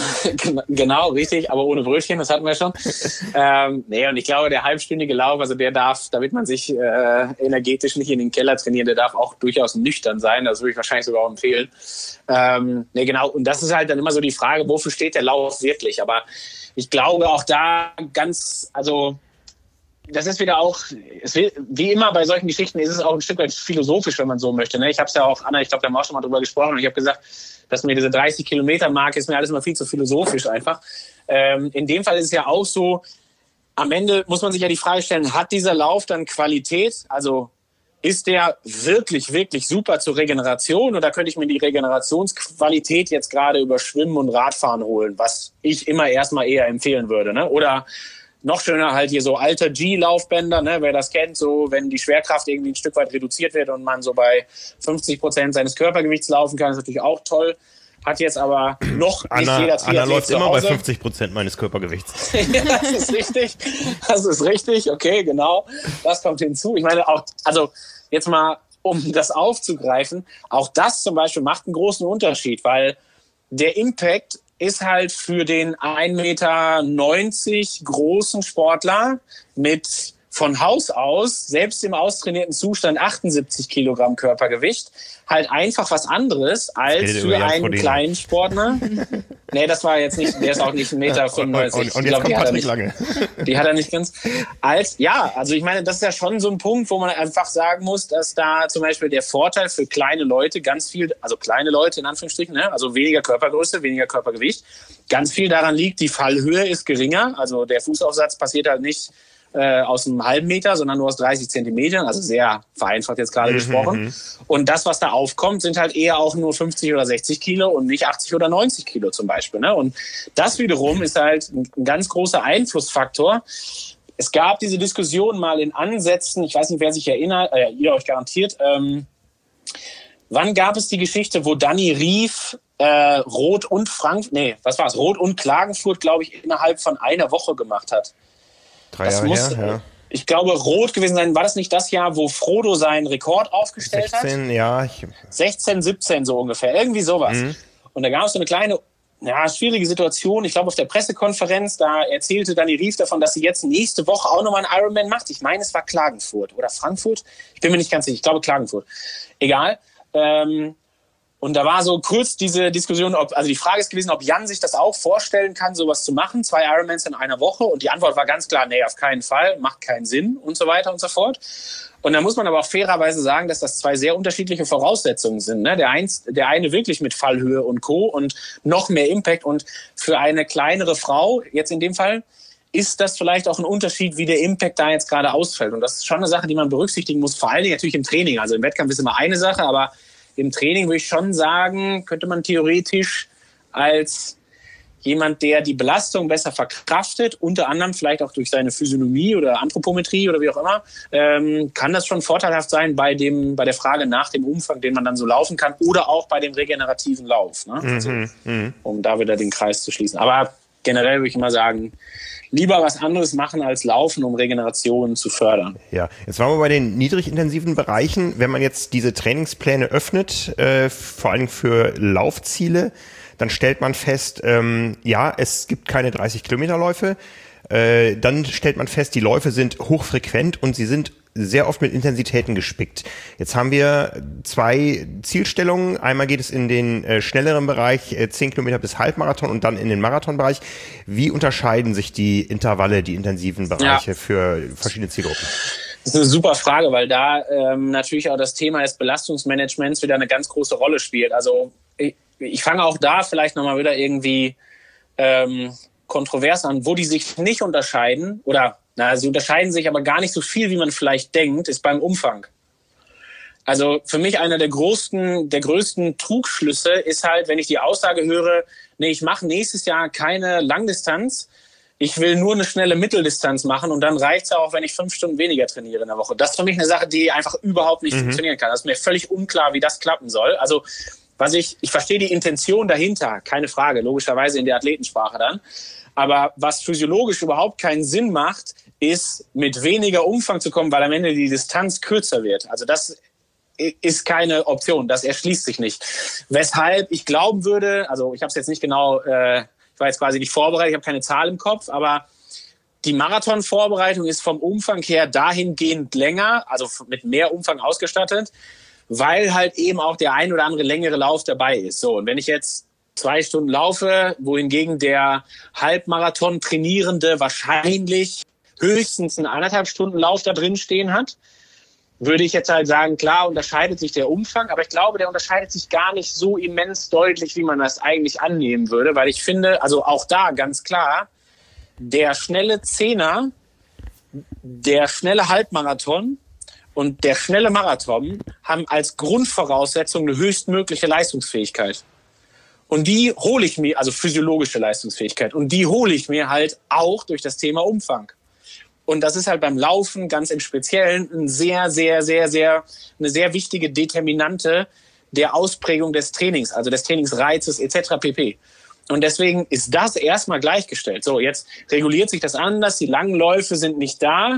Genau, richtig, aber ohne Brötchen, das hatten wir schon. ähm, nee, und ich glaube, der halbstündige Lauf, also der darf, damit man sich äh, energetisch nicht in den Keller trainiert, der darf auch durchaus nüchtern sein, das würde ich wahrscheinlich sogar auch empfehlen. Ähm, nee, genau, und das ist halt dann immer so die Frage, wofür steht der Lauf wirklich, aber ich glaube auch da ganz, also das ist wieder auch, es will, wie immer bei solchen Geschichten ist es auch ein Stück weit philosophisch, wenn man so möchte. Ne? Ich habe es ja auch, Anna, ich glaube, da haben wir auch schon mal drüber gesprochen und ich habe gesagt, dass mir diese dreißig Kilometer Marke ist mir alles immer viel zu philosophisch einfach. Ähm, in dem Fall ist es ja auch so, am Ende muss man sich ja die Frage stellen, hat dieser Lauf dann Qualität, also ist der wirklich, wirklich super zur Regeneration oder könnte ich mir die Regenerationsqualität jetzt gerade über Schwimmen und Radfahren holen, was ich immer erstmal eher empfehlen würde, ne? Oder noch schöner halt hier so alter G-Laufbänder, ne? Wer das kennt, so wenn die Schwerkraft irgendwie ein Stück weit reduziert wird und man so bei fünfzig Prozent seines Körpergewichts laufen kann, ist natürlich auch toll. Hat jetzt aber noch Anna, nicht jeder Triathlet Anna läuft zu immer Hause. bei fünfzig Prozent meines Körpergewichts. Ja, das ist richtig. Das ist richtig. Okay, genau. Das kommt hinzu. Ich meine auch, also jetzt mal, um das aufzugreifen, auch das zum Beispiel macht einen großen Unterschied, weil der Impact ist halt für den ein Meter neunzig großen Sportler mit von Haus aus, selbst im austrainierten Zustand, achtundsiebzig Kilogramm Körpergewicht, halt einfach was anderes als für einen kleinen Sportler. Nee, das war jetzt nicht, der ist auch nicht ein Meter fünfundneunzig. Und, und, und jetzt glaub, kommt Patrick nicht, Lange. Die hat er nicht ganz. Als, ja, also ich meine, das ist ja schon so ein Punkt, wo man einfach sagen muss, dass da zum Beispiel der Vorteil für kleine Leute ganz viel, also kleine Leute in Anführungsstrichen, ne, also weniger Körpergröße, weniger Körpergewicht, ganz viel daran liegt, die Fallhöhe ist geringer, also der Fußaufsatz passiert halt nicht aus einem halben Meter, sondern nur aus dreißig Zentimetern, also sehr vereinfacht jetzt gerade mhm, gesprochen. Und das, was da aufkommt, sind halt eher auch nur fünfzig oder sechzig Kilo und nicht achtzig oder neunzig Kilo zum Beispiel. Ne? Und das wiederum ist halt ein ganz großer Einflussfaktor. Es gab diese Diskussion mal in Ansätzen, ich weiß nicht, wer sich erinnert, äh, ihr euch garantiert, ähm, wann gab es die Geschichte, wo Dani Rief äh, Rot und Frankfurt, nee, was war es, Rot und Klagenfurt, glaube ich, innerhalb von einer Woche gemacht hat. Drei das Jahre muss, her, ja. Ich glaube, rot gewesen sein. War das nicht das Jahr, wo Frodo seinen Rekord aufgestellt sechzehn, hat? Ja. Ich sechzehn, siebzehn so ungefähr. Irgendwie sowas. Mhm. Und da gab es so eine kleine, ja, schwierige Situation. Ich glaube, auf der Pressekonferenz, da erzählte Dani Rief davon, dass sie jetzt nächste Woche auch nochmal einen Ironman macht. Ich meine, es war Klagenfurt oder Frankfurt. Ich bin mir nicht ganz sicher. Ich glaube, Klagenfurt. Egal. Ähm, Und da war so kurz diese Diskussion, ob, also die Frage ist gewesen, ob Jan sich das auch vorstellen kann, sowas zu machen, zwei Ironmans in einer Woche. Und die Antwort war ganz klar, nee, auf keinen Fall, macht keinen Sinn und so weiter und so fort. Und da muss man aber auch fairerweise sagen, dass das zwei sehr unterschiedliche Voraussetzungen sind. Ne? Der, eins, der eine wirklich mit Fallhöhe und Co. und noch mehr Impact. Und für eine kleinere Frau, jetzt in dem Fall, ist das vielleicht auch ein Unterschied, wie der Impact da jetzt gerade ausfällt. Und das ist schon eine Sache, die man berücksichtigen muss, vor allen Dingen natürlich im Training. Also im Wettkampf ist immer eine Sache, aber im Training würde ich schon sagen, könnte man theoretisch als jemand, der die Belastung besser verkraftet, unter anderem vielleicht auch durch seine Physiognomie oder Anthropometrie oder wie auch immer, ähm, kann das schon vorteilhaft sein bei dem, bei der Frage nach dem Umfang, den man dann so laufen kann oder auch bei dem regenerativen Lauf, ne? Also, mhm, um da wieder den Kreis zu schließen. Aber generell würde ich immer sagen, lieber was anderes machen als laufen, um Regeneration zu fördern. Ja, jetzt waren wir bei den niedrigintensiven Bereichen. Wenn man jetzt diese Trainingspläne öffnet, äh, vor allem für Laufziele, dann stellt man fest, ähm, ja, es gibt keine dreißig Kilometer Läufe. Äh, dann stellt man fest, die Läufe sind hochfrequent und sie sind sehr oft mit Intensitäten gespickt. Jetzt haben wir zwei Zielstellungen. Einmal geht es in den äh, schnelleren Bereich, äh, zehn Kilometer bis Halbmarathon und dann in den Marathonbereich. Wie unterscheiden sich die Intervalle, die intensiven Bereiche ja. für verschiedene Zielgruppen? Das ist eine super Frage, weil da ähm, natürlich auch das Thema des Belastungsmanagements wieder eine ganz große Rolle spielt. Also ich, ich fange auch da vielleicht nochmal wieder irgendwie ähm, kontrovers an, wo die sich nicht unterscheiden oder na, sie unterscheiden sich aber gar nicht so viel, wie man vielleicht denkt, ist beim Umfang. Also für mich einer der größten, der größten Trugschlüsse ist halt, wenn ich die Aussage höre, nee, ich mache nächstes Jahr keine Langdistanz, ich will nur eine schnelle Mitteldistanz machen und dann reicht es auch, wenn ich fünf Stunden weniger trainiere in der Woche. Das ist für mich eine Sache, die einfach überhaupt nicht mhm. funktionieren kann. Das ist mir völlig unklar, wie das klappen soll. Also was ich, ich verstehe die Intention dahinter, keine Frage, logischerweise in der Athletensprache dann. Aber was physiologisch überhaupt keinen Sinn macht, ist mit weniger Umfang zu kommen, weil am Ende die Distanz kürzer wird. Also das ist keine Option, das erschließt sich nicht. Weshalb ich glauben würde, also ich habe es jetzt nicht genau, äh, ich war jetzt quasi nicht vorbereitet, ich habe keine Zahl im Kopf, aber die Marathonvorbereitung ist vom Umfang her dahingehend länger, also mit mehr Umfang ausgestattet, weil halt eben auch der ein oder andere längere Lauf dabei ist. So, und wenn ich jetzt zwei Stunden laufe, wohingegen der Halbmarathon-Trainierende wahrscheinlich höchstens einen anderthalb Stunden Lauf da drin stehen hat, würde ich jetzt halt sagen, klar unterscheidet sich der Umfang, aber ich glaube, der unterscheidet sich gar nicht so immens deutlich, wie man das eigentlich annehmen würde, weil ich finde, also auch da ganz klar, der schnelle Zehner, der schnelle Halbmarathon und der schnelle Marathon haben als Grundvoraussetzung eine höchstmögliche Leistungsfähigkeit. Und die hole ich mir, also physiologische Leistungsfähigkeit, und die hole ich mir halt auch durch das Thema Umfang. Und das ist halt beim Laufen ganz im Speziellen ein sehr, sehr, sehr, sehr, eine sehr wichtige Determinante der Ausprägung des Trainings, also des Trainingsreizes et cetera pp. Und deswegen ist das erstmal gleichgestellt. So, jetzt reguliert sich das anders, die langen Läufe sind nicht da.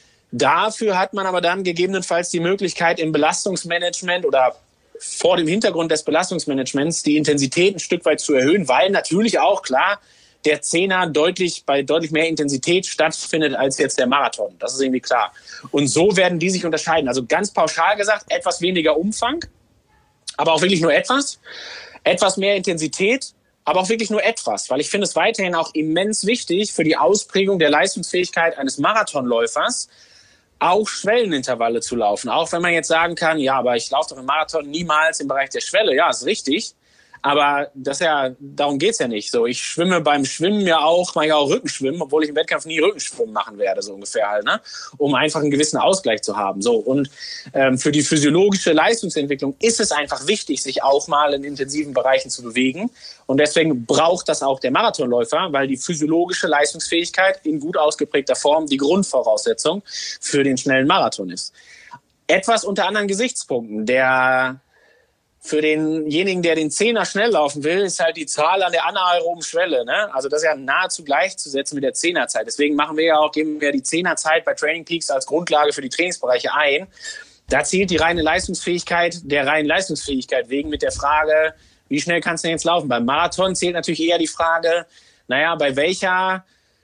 Dafür hat man aber dann gegebenenfalls die Möglichkeit im Belastungsmanagement oder vor dem Hintergrund des Belastungsmanagements die Intensität ein Stück weit zu erhöhen, weil natürlich auch, klar, der Zehner deutlich bei deutlich mehr Intensität stattfindet als jetzt der Marathon. Das ist irgendwie klar. Und so werden die sich unterscheiden. Also ganz pauschal gesagt, etwas weniger Umfang, aber auch wirklich nur etwas. Etwas mehr Intensität, aber auch wirklich nur etwas. Weil ich finde es weiterhin auch immens wichtig für die Ausprägung der Leistungsfähigkeit eines Marathonläufers, auch Schwellenintervalle zu laufen. Auch wenn man jetzt sagen kann, ja, aber ich laufe doch im Marathon niemals im Bereich der Schwelle. Ja, ist richtig. Aber das ja, darum geht's ja nicht. So, ich schwimme beim Schwimmen ja auch, mache ich auch Rückenschwimmen, obwohl ich im Wettkampf nie Rückenschwimmen machen werde, so ungefähr halt, ne? Um einfach einen gewissen Ausgleich zu haben. So, und ähm, für die physiologische Leistungsentwicklung ist es einfach wichtig, sich auch mal in intensiven Bereichen zu bewegen. Und deswegen braucht das auch der Marathonläufer, weil die physiologische Leistungsfähigkeit in gut ausgeprägter Form die Grundvoraussetzung für den schnellen Marathon ist. Etwas unter anderen Gesichtspunkten. Der Für denjenigen, der den Zehner schnell laufen will, ist halt die Zahl an der anaeroben Schwelle. Ne? Also das ist ja nahezu gleichzusetzen mit der Zehnerzeit. Deswegen machen wir ja auch, geben wir die Zehnerzeit bei Training Peaks als Grundlage für die Trainingsbereiche ein. Da zählt die reine Leistungsfähigkeit der reinen Leistungsfähigkeit wegen mit der Frage, wie schnell kannst du denn jetzt laufen? Beim Marathon zählt natürlich eher die Frage, naja, bei welcher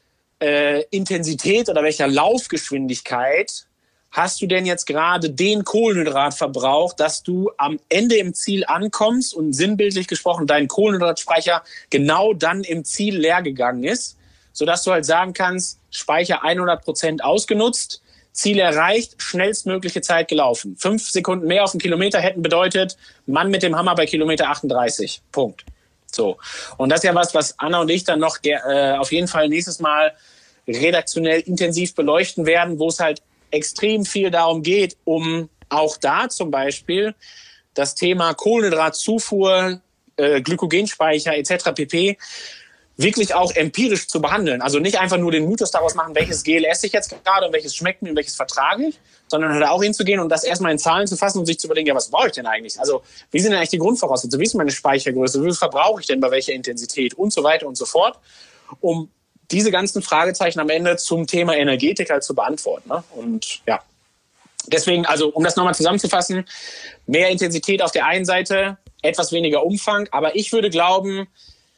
äh, Intensität oder welcher Laufgeschwindigkeit hast du denn jetzt gerade den Kohlenhydratverbrauch, dass du am Ende im Ziel ankommst und sinnbildlich gesprochen dein Kohlenhydratspeicher genau dann im Ziel leer gegangen ist, sodass du halt sagen kannst, Speicher hundert Prozent ausgenutzt, Ziel erreicht, schnellstmögliche Zeit gelaufen. Fünf Sekunden mehr auf den Kilometer hätten bedeutet, Mann mit dem Hammer bei Kilometer achtunddreißig. Punkt. So. Und das ist ja was, was Anna und ich dann noch äh, auf jeden Fall nächstes Mal redaktionell intensiv beleuchten werden, wo es halt extrem viel darum geht, um auch da zum Beispiel das Thema Kohlenhydratzufuhr, äh, Glykogenspeicher et cetera pp. wirklich auch empirisch zu behandeln. Also nicht einfach nur den Mythos daraus machen, welches Gel esse ich jetzt gerade und welches schmeckt mir und welches vertrage ich, sondern halt auch hinzugehen und das erstmal in Zahlen zu fassen und sich zu überlegen, ja, was brauche ich denn eigentlich? Also wie sind denn eigentlich die Grundvoraussetzungen? Wie ist meine Speichergröße? Wie viel verbrauche ich denn bei welcher Intensität? Und so weiter und so fort, um diese ganzen Fragezeichen am Ende zum Thema Energetik halt zu beantworten. Ne? Und ja, deswegen, also um das nochmal zusammenzufassen, mehr Intensität auf der einen Seite, etwas weniger Umfang, aber ich würde glauben,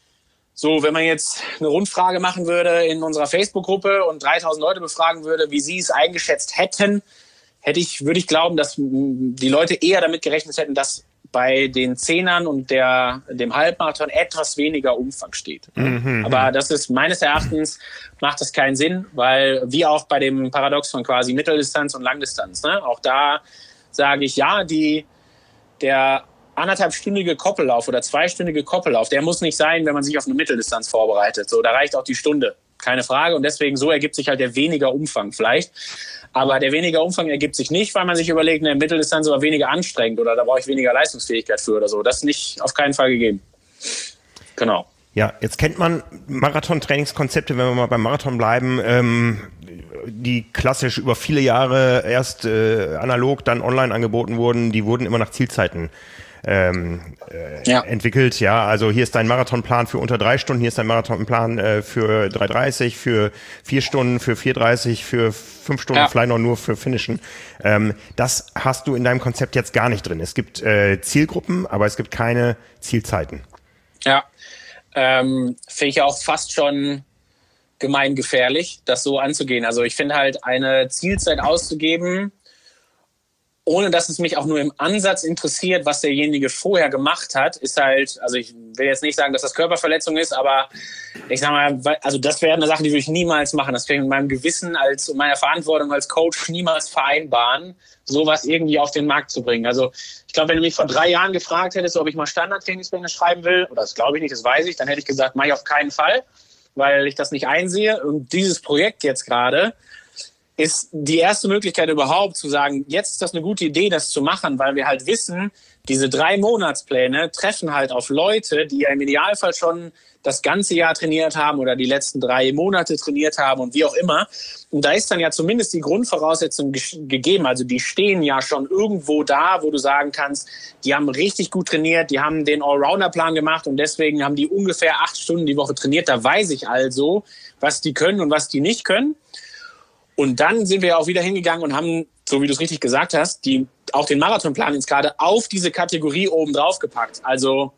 so, wenn man jetzt eine Rundfrage machen würde in unserer Facebook-Gruppe und dreitausend Leute befragen würde, wie sie es eingeschätzt hätten, hätte ich, würde ich glauben, dass die Leute eher damit gerechnet hätten, dass bei den Zehnern und der, dem Halbmarathon etwas weniger Umfang steht. Mhm. Aber das ist meines Erachtens, macht das keinen Sinn, weil wie auch bei dem Paradox von quasi Mitteldistanz und Langdistanz, ne, auch da sage ich, ja, die, der anderthalbstündige Koppellauf oder zweistündige Koppellauf, der muss nicht sein, wenn man sich auf eine Mitteldistanz vorbereitet. So, da reicht auch die Stunde, keine Frage. Und deswegen so ergibt sich halt der weniger Umfang vielleicht. Aber der weniger Umfang ergibt sich nicht, weil man sich überlegt, eine Mitteldistanz ist aber weniger anstrengend oder da brauche ich weniger Leistungsfähigkeit für oder so. Das ist nicht auf keinen Fall gegeben. Genau. Ja, jetzt kennt man Marathon-Trainingskonzepte, wenn wir mal beim Marathon bleiben, ähm, die klassisch über viele Jahre erst äh, analog, dann online angeboten wurden, die wurden immer nach Zielzeiten ähm, äh, ja. entwickelt. Ja, also hier ist dein Marathonplan für unter drei Stunden, hier ist dein Marathonplan äh, für drei dreißig, für vier Stunden, für vier dreißig, für fünf Stunden, ja. vielleicht noch nur für Finishen. Ähm, das hast du in deinem Konzept jetzt gar nicht drin. Es gibt äh, Zielgruppen, aber es gibt keine Zielzeiten. Ja, ähm, finde ich auch fast schon gemeingefährlich, das so anzugehen. Also ich finde halt, eine Zielzeit auszugeben, ohne dass es mich auch nur im Ansatz interessiert, was derjenige vorher gemacht hat, ist halt, also ich will jetzt nicht sagen, dass das Körperverletzung ist, aber ich sag mal, also das wäre eine Sache, die würde ich niemals machen. Das kann ich mit meinem Gewissen als meiner Verantwortung als Coach niemals vereinbaren, sowas irgendwie auf den Markt zu bringen. Also ich glaube, wenn du mich vor drei Jahren gefragt hättest, ob ich mal Standard-Trainingspläne schreiben will, oder das glaube ich nicht, das weiß ich, dann hätte ich gesagt, mache ich auf keinen Fall, weil ich das nicht einsehe. Und dieses Projekt jetzt gerade ist die erste Möglichkeit überhaupt zu sagen, jetzt ist das eine gute Idee, das zu machen, weil wir halt wissen, diese drei Monatspläne treffen halt auf Leute, die ja im Idealfall schon das ganze Jahr trainiert haben oder die letzten drei Monate trainiert haben und wie auch immer. Und da ist dann ja zumindest die Grundvoraussetzung ge- gegeben. Also die stehen ja schon irgendwo da, wo du sagen kannst, die haben richtig gut trainiert, die haben den Allrounder-Plan gemacht und deswegen haben die ungefähr acht Stunden die Woche trainiert. Da weiß ich also, was die können und was die nicht können. Und dann sind wir auch wieder hingegangen und haben, so wie du es richtig gesagt hast, die, auch den Marathonplan jetzt gerade auf diese Kategorie oben drauf gepackt. Also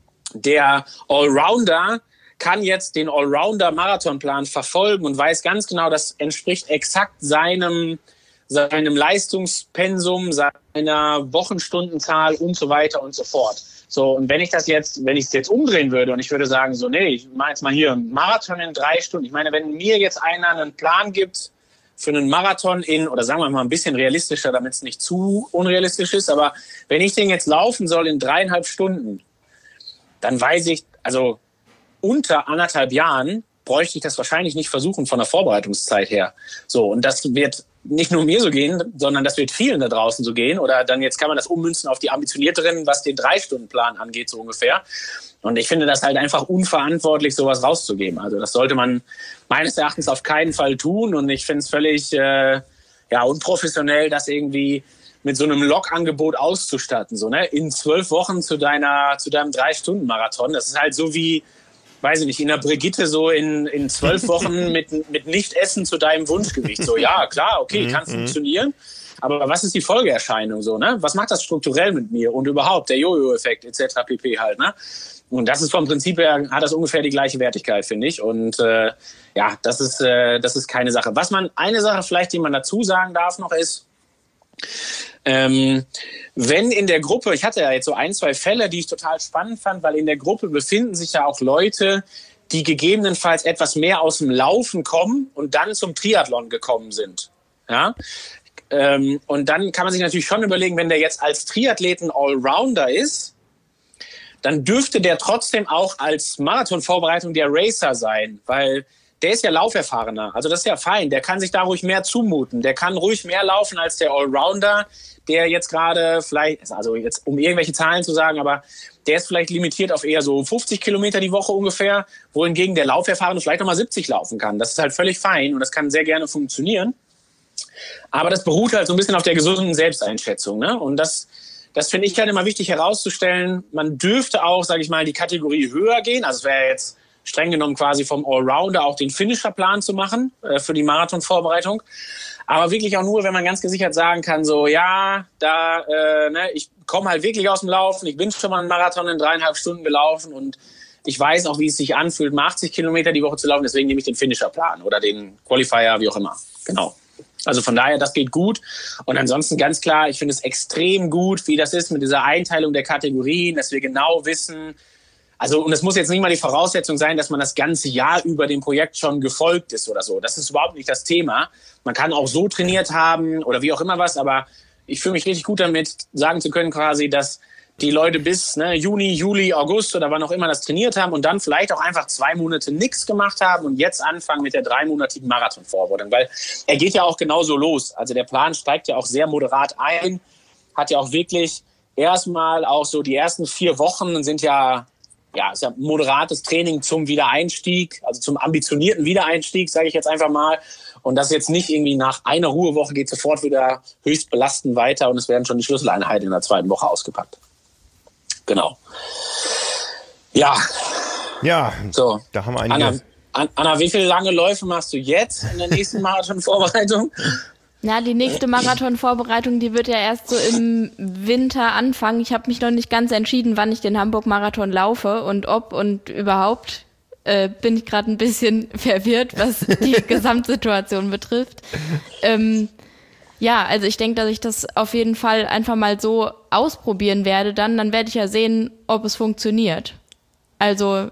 der Allrounder kann jetzt den Allrounder-Marathonplan verfolgen und weiß ganz genau, das entspricht exakt seinem, seinem Leistungspensum, seiner Wochenstundenzahl und so weiter und so fort. So, und wenn ich das jetzt, wenn ich es jetzt umdrehen würde und ich würde sagen, so, nee, ich mache jetzt mal hier einen Marathon in drei Stunden. Ich meine, wenn mir jetzt einer einen Plan gibt, für einen Marathon in, oder sagen wir mal ein bisschen realistischer, damit es nicht zu unrealistisch ist, aber wenn ich den jetzt laufen soll in dreieinhalb Stunden, dann weiß ich, also unter anderthalb Jahren bräuchte ich das wahrscheinlich nicht versuchen von der Vorbereitungszeit her. So, und das wird nicht nur mir so gehen, sondern das wird vielen da draußen so gehen. Oder dann jetzt kann man das ummünzen auf die Ambitionierteren, was den Drei-Stunden-Plan angeht, so ungefähr. Und ich finde das halt einfach unverantwortlich, sowas rauszugeben. Also das sollte man meines Erachtens auf keinen Fall tun. Und ich finde es völlig äh, ja, unprofessionell, das irgendwie mit so einem Log-Angebot auszustatten. So, ne? In zwölf Wochen zu deiner, zu deinem Drei-Stunden-Marathon. Das ist halt so wie, weiß ich nicht, in der Brigitte so in, in zwölf Wochen mit, mit Nicht-Essen zu deinem Wunschgewicht. So, ja, klar, okay, kann funktionieren. Aber was ist die Folgeerscheinung so, ne? Was macht das strukturell mit mir und überhaupt der Jojo-Effekt et cetera pp. Halt, ne? Und das ist vom Prinzip her, hat das ungefähr die gleiche Wertigkeit, finde ich. Und äh, ja, das ist, äh, das ist keine Sache. Was man, eine Sache vielleicht, die man dazu sagen darf noch ist, ähm, wenn in der Gruppe, ich hatte ja jetzt so ein, zwei Fälle, die ich total spannend fand, weil in der Gruppe befinden sich ja auch Leute, die gegebenenfalls etwas mehr aus dem Laufen kommen und dann zum Triathlon gekommen sind. Ja? Ähm, und dann kann man sich natürlich schon überlegen, wenn der jetzt als Triathleten Allrounder ist, dann dürfte der trotzdem auch als Marathonvorbereitung der Racer sein, weil der ist ja lauferfahrener. Also das ist ja fein. Der kann sich da ruhig mehr zumuten. Der kann ruhig mehr laufen als der Allrounder, der jetzt gerade vielleicht, also jetzt um irgendwelche Zahlen zu sagen, aber der ist vielleicht limitiert auf eher so fünfzig Kilometer die Woche ungefähr, wohingegen der Lauferfahrene vielleicht nochmal siebzig laufen kann. Das ist halt völlig fein und das kann sehr gerne funktionieren. Aber das beruht halt so ein bisschen auf der gesunden Selbsteinschätzung, ne? Und das Das finde ich halt immer wichtig herauszustellen. Man dürfte auch, sage ich mal, die Kategorie höher gehen. Also es wäre jetzt streng genommen quasi vom Allrounder auch den Finisher-Plan zu machen äh, für die Marathonvorbereitung. Aber wirklich auch nur, wenn man ganz gesichert sagen kann, so ja, da äh, ne, ich komme halt wirklich aus dem Laufen. Ich bin schon mal einen Marathon in dreieinhalb Stunden gelaufen und ich weiß auch, wie es sich anfühlt, mal achtzig Kilometer die Woche zu laufen. Deswegen nehme ich den Finisher-Plan oder den Qualifier, wie auch immer. Genau. Also von daher, das geht gut. Und ansonsten ganz klar, ich finde es extrem gut, wie das ist mit dieser Einteilung der Kategorien, dass wir genau wissen, also und es muss jetzt nicht mal die Voraussetzung sein, dass man das ganze Jahr über dem Projekt schon gefolgt ist oder so. Das ist überhaupt nicht das Thema. Man kann auch so trainiert haben oder wie auch immer was, aber ich fühle mich richtig gut damit, sagen zu können quasi, dass die Leute bis ne, Juni, Juli, August oder wann auch immer das trainiert haben und dann vielleicht auch einfach zwei Monate nichts gemacht haben und jetzt anfangen mit der dreimonatigen Marathonvorbereitung, weil er geht ja auch genauso los. Also der Plan steigt ja auch sehr moderat ein, hat ja auch wirklich erstmal auch so die ersten vier Wochen sind ja, ja, ist ja moderates Training zum Wiedereinstieg, also zum ambitionierten Wiedereinstieg, sage ich jetzt einfach mal. Und das jetzt nicht irgendwie nach einer Ruhewoche geht sofort wieder höchst belastend weiter und es werden schon die Schlüsseleinheiten in der zweiten Woche ausgepackt. genau. Ja. Ja, so. Da haben wir einige... Anna, Anna, wie viele lange Läufe machst du jetzt in der nächsten Marathon-Vorbereitung? Na, die nächste Marathon-Vorbereitung, die wird ja erst so im Winter anfangen. Ich habe mich noch nicht ganz entschieden, wann ich den Hamburg-Marathon laufe und ob und überhaupt. Äh, bin ich gerade ein bisschen verwirrt, was die Gesamtsituation betrifft. Ähm, ja, also ich denke, dass ich das auf jeden Fall einfach mal so ausprobieren werde. Dann, dann werde ich ja sehen, ob es funktioniert. Also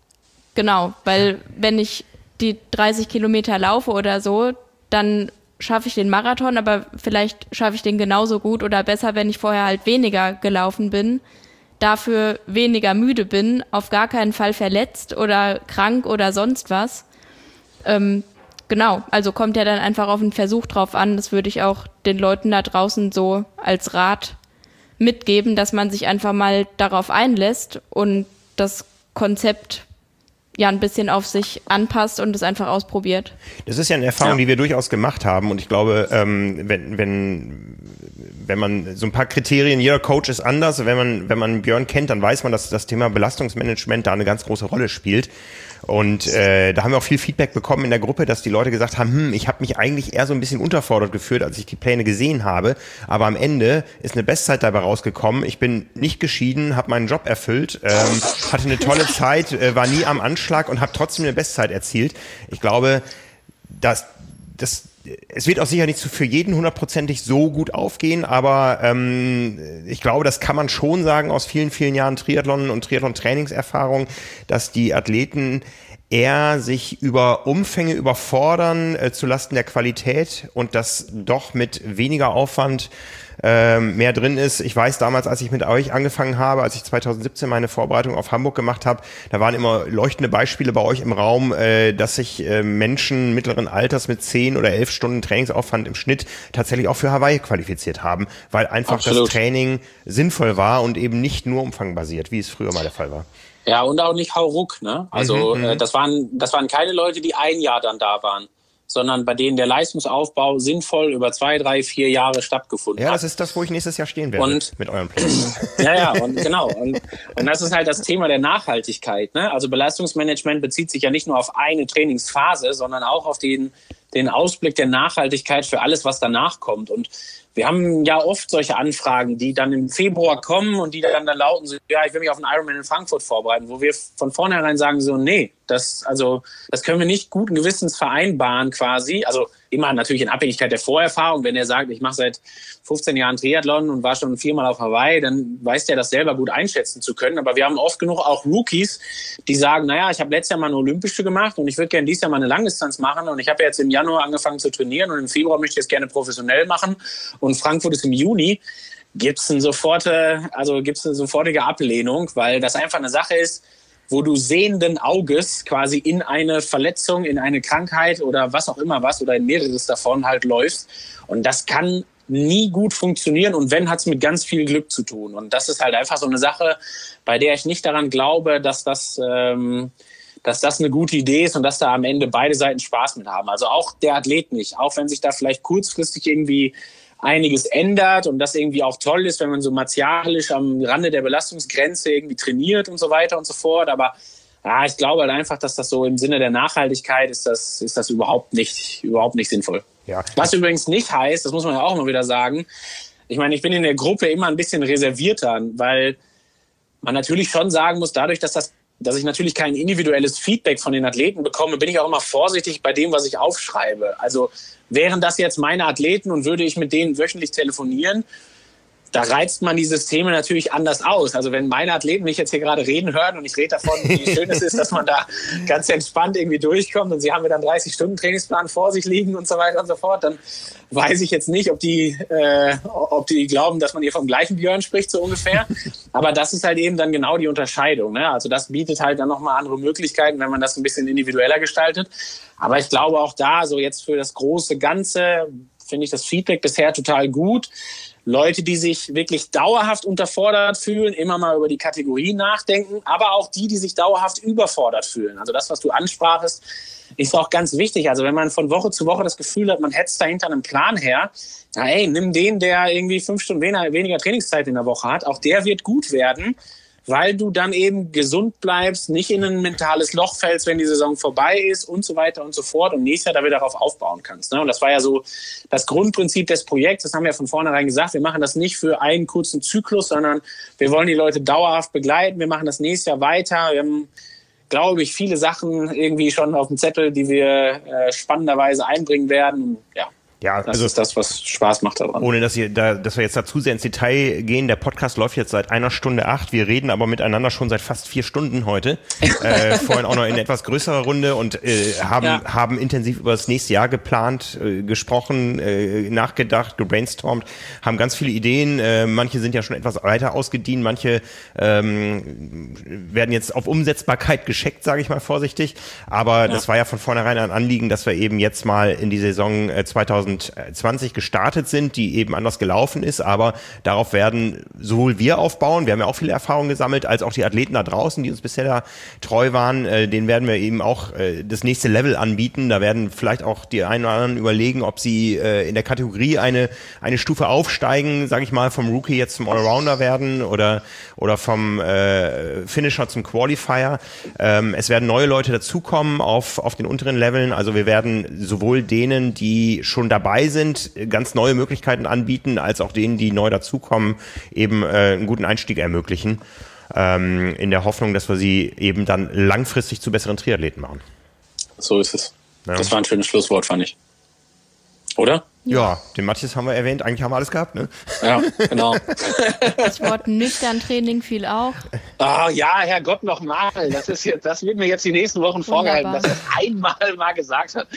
genau, weil wenn ich die dreißig Kilometer laufe oder so, dann schaffe ich den Marathon, aber vielleicht schaffe ich den genauso gut oder besser, wenn ich vorher halt weniger gelaufen bin, dafür weniger müde bin, auf gar keinen Fall verletzt oder krank oder sonst was. Ähm, genau, also kommt ja dann einfach auf den Versuch drauf an. Das würde ich auch den Leuten da draußen so als Rat mitgeben, dass man sich einfach mal darauf einlässt und das Konzept ja ein bisschen auf sich anpasst und es einfach ausprobiert. Das ist ja eine Erfahrung, ja. die wir durchaus gemacht haben und ich glaube, ähm, wenn, wenn, wenn man so ein paar Kriterien, jeder Coach ist anders, wenn man, wenn man Björn kennt, dann weiß man, dass das Thema Belastungsmanagement da eine ganz große Rolle spielt. Und äh, da haben wir auch viel Feedback bekommen in der Gruppe, dass die Leute gesagt haben, hm, ich habe mich eigentlich eher so ein bisschen unterfordert gefühlt, als ich die Pläne gesehen habe. Aber am Ende ist eine Bestzeit dabei rausgekommen. Ich bin nicht geschieden, habe meinen Job erfüllt, ähm, hatte eine tolle Zeit, äh, war nie am Anschlag und habe trotzdem eine Bestzeit erzielt. Ich glaube, dass das es wird auch sicher nicht für jeden hundertprozentig so gut aufgehen, aber ähm, ich glaube, das kann man schon sagen aus vielen, vielen Jahren Triathlon und Triathlon-Trainingserfahrung, dass die Athleten eher sich über Umfänge überfordern äh, zulasten der Qualität und das doch mit weniger Aufwand ähm, mehr drin ist. Ich weiß damals, als ich mit euch angefangen habe, als ich zweitausendsiebzehn meine Vorbereitung auf Hamburg gemacht habe, da waren immer leuchtende Beispiele bei euch im Raum, äh, dass sich äh, Menschen mittleren Alters mit zehn oder elf Stunden Trainingsaufwand im Schnitt tatsächlich auch für Hawaii qualifiziert haben, weil einfach Absolut. Das Training sinnvoll war und eben nicht nur umfangbasiert, wie es früher mal der Fall war. Ja, und auch nicht hauruck, ne? Also mhm, äh, das waren das waren keine Leute, die ein Jahr dann da waren, sondern bei denen der Leistungsaufbau sinnvoll über zwei, drei, vier Jahre stattgefunden ja, hat. Ja, das ist das, wo ich nächstes Jahr stehen werde und, mit euren Plänen. Ja, ja, und genau. Und, und das ist halt das Thema der Nachhaltigkeit, ne? Also Belastungsmanagement bezieht sich ja nicht nur auf eine Trainingsphase, sondern auch auf den, den Ausblick der Nachhaltigkeit für alles, was danach kommt. Und wir haben ja oft solche Anfragen, die dann im Februar kommen und die dann, dann lauten so, ja, ich will mich auf einen Ironman in Frankfurt vorbereiten, wo wir von vornherein sagen so, nee, das, also, das können wir nicht guten Gewissens vereinbaren quasi. Also immer natürlich in Abhängigkeit der Vorerfahrung. Wenn er sagt, ich mache seit fünfzehn Jahren Triathlon und war schon viermal auf Hawaii, dann weiß der das selber gut einschätzen zu können. Aber wir haben oft genug auch Rookies, die sagen, naja, ich habe letztes Jahr mal eine Olympische gemacht und ich würde gerne dieses Jahr mal eine Langdistanz machen und ich habe jetzt im Januar angefangen zu trainieren und im Februar möchte ich es gerne professionell machen und Frankfurt ist im Juni. Gibt es eine sofortige, also gibt's eine sofortige Ablehnung, weil das einfach eine Sache ist, wo du sehenden Auges quasi in eine Verletzung, in eine Krankheit oder was auch immer was oder in mehreres davon halt läufst. Und das kann nie gut funktionieren und wenn, hat es mit ganz viel Glück zu tun. Und das ist halt einfach so eine Sache, bei der ich nicht daran glaube, dass das, ähm, dass das eine gute Idee ist und dass da am Ende beide Seiten Spaß mit haben. Also auch der Athlet nicht, auch wenn sich da vielleicht kurzfristig irgendwie einiges ändert und das irgendwie auch toll ist, wenn man so martialisch am Rande der Belastungsgrenze irgendwie trainiert und so weiter und so fort. Aber ja, ich glaube halt einfach, dass das so im Sinne der Nachhaltigkeit ist das, ist das überhaupt nicht, überhaupt nicht sinnvoll. Ja. Was übrigens nicht heißt, das muss man ja auch immer wieder sagen, ich meine, ich bin in der Gruppe immer ein bisschen reservierter, weil man natürlich schon sagen muss, dadurch, dass das dass ich natürlich kein individuelles Feedback von den Athleten bekomme, bin ich auch immer vorsichtig bei dem, was ich aufschreibe. Also wären das jetzt meine Athleten und würde ich mit denen wöchentlich telefonieren, da reizt man die Systeme natürlich anders aus. Also wenn meine Athleten mich jetzt hier gerade reden hören und ich rede davon, wie schön es ist, dass man da ganz entspannt irgendwie durchkommt und sie haben mir dann dreißig Stunden Trainingsplan vor sich liegen und so weiter und so fort, dann weiß ich jetzt nicht, ob die, äh, ob die glauben, dass man hier vom gleichen Björn spricht, so ungefähr. Aber das ist halt eben dann genau die Unterscheidung, ne? Also das bietet halt dann nochmal andere Möglichkeiten, wenn man das ein bisschen individueller gestaltet. Aber ich glaube auch da, so jetzt für das große Ganze, finde ich das Feedback bisher total gut. Leute, die sich wirklich dauerhaft unterfordert fühlen, immer mal über die Kategorien nachdenken, aber auch die, die sich dauerhaft überfordert fühlen. Also das, was du ansprachst, ist auch ganz wichtig. Also wenn man von Woche zu Woche das Gefühl hat, man hetzt da hinter einem Plan her, na ey, nimm den, der irgendwie fünf Stunden weniger, weniger Trainingszeit in der Woche hat. Auch der wird gut werden. weil du dann eben gesund bleibst, nicht in ein mentales Loch fällst, wenn die Saison vorbei ist und so weiter und so fort und nächstes Jahr da wieder darauf aufbauen kannst. Ne? Und das war ja so das Grundprinzip des Projekts, das haben wir ja von vornherein gesagt, wir machen das nicht für einen kurzen Zyklus, sondern wir wollen die Leute dauerhaft begleiten, wir machen das nächstes Jahr weiter, wir haben, glaube ich, viele Sachen irgendwie schon auf dem Zettel, die wir äh, spannenderweise einbringen werden, ja. Ja, das also ist das, was Spaß macht daran. Ohne dass, ihr da, dass wir jetzt da zu sehr ins Detail gehen, der Podcast läuft jetzt seit einer Stunde acht. Wir reden aber miteinander schon seit fast vier Stunden heute. äh, vorhin auch noch in etwas größerer Runde und äh, haben, ja. haben intensiv über das nächste Jahr geplant, äh, gesprochen, äh, nachgedacht, gebrainstormt, haben ganz viele Ideen. Äh, manche sind ja schon etwas weiter ausgedient, manche ähm, werden jetzt auf Umsetzbarkeit gescheckt, sage ich mal vorsichtig. Aber ja. das war ja von vornherein ein Anliegen, dass wir eben jetzt mal in die Saison äh, zwanzig zwanzig gestartet sind, die eben anders gelaufen ist, aber darauf werden sowohl wir aufbauen, wir haben ja auch viele Erfahrungen gesammelt, als auch die Athleten da draußen, die uns bisher da treu waren, äh, denen werden wir eben auch äh, das nächste Level anbieten, da werden vielleicht auch die einen oder anderen überlegen, ob sie äh, in der Kategorie eine eine Stufe aufsteigen, sage ich mal, vom Rookie jetzt zum Allrounder werden oder oder vom äh, Finisher zum Qualifier. Ähm, es werden neue Leute dazukommen auf auf den unteren Leveln, also wir werden sowohl denen, die schon dabei sind, ganz neue Möglichkeiten anbieten, als auch denen, die neu dazukommen, eben äh, einen guten Einstieg ermöglichen, ähm, in der Hoffnung, dass wir sie eben dann langfristig zu besseren Triathleten machen. So ist es. Ja. Das war ein schönes Schlusswort, fand ich. Oder? Ja, den Matthias haben wir erwähnt, eigentlich haben wir alles gehabt, ne? Ja, genau. Das Wort nüchtern Training fiel auch. Oh, ja, Herrgott, nochmal. Das ist jetzt, das wird mir jetzt die nächsten Wochen vorgehalten, dass er das einmal mal gesagt hat.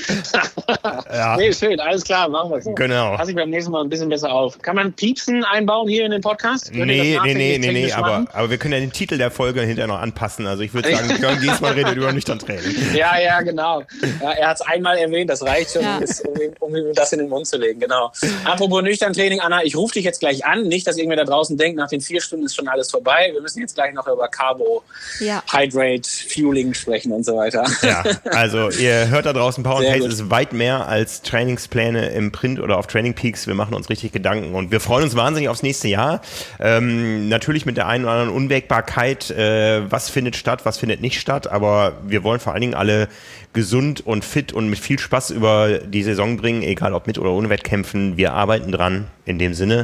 Ja. Nee, schön, alles klar, machen wir so. Genau. Pass ich beim nächsten Mal ein bisschen besser auf. Kann man Piepsen einbauen hier in den Podcast? Könnt nee, nee, nee, nee, nee, aber, aber wir können ja den Titel der Folge hinterher noch anpassen. Also ich würde sagen, Björn Giesmann redet über nüchtern Training. Ja, ja, genau. Ja, er hat es einmal erwähnt, das reicht schon, ja. um, um, um das in den Mund zu legen, genau. Apropos nüchtern Training, Anna, ich rufe dich jetzt gleich an. Nicht, dass irgendwer da draußen denkt, nach den vier Stunden ist schon alles vorbei. Wir müssen jetzt gleich noch über Carbo, ja. Hydrate, Fueling sprechen und so weiter. Ja, also ihr hört da draußen, Power and Pace ist weit mehr als Trainingspläne im Print oder auf Training Peaks. Wir machen uns richtig Gedanken und wir freuen uns wahnsinnig aufs nächste Jahr. Ähm, natürlich mit der einen oder anderen Unwägbarkeit, äh, was findet statt, was findet nicht statt, aber wir wollen vor allen Dingen alle gesund und fit und mit viel Spaß über die Saison bringen, egal ob mit oder ohne Wettkämpfen. Wir arbeiten dran. In dem Sinne,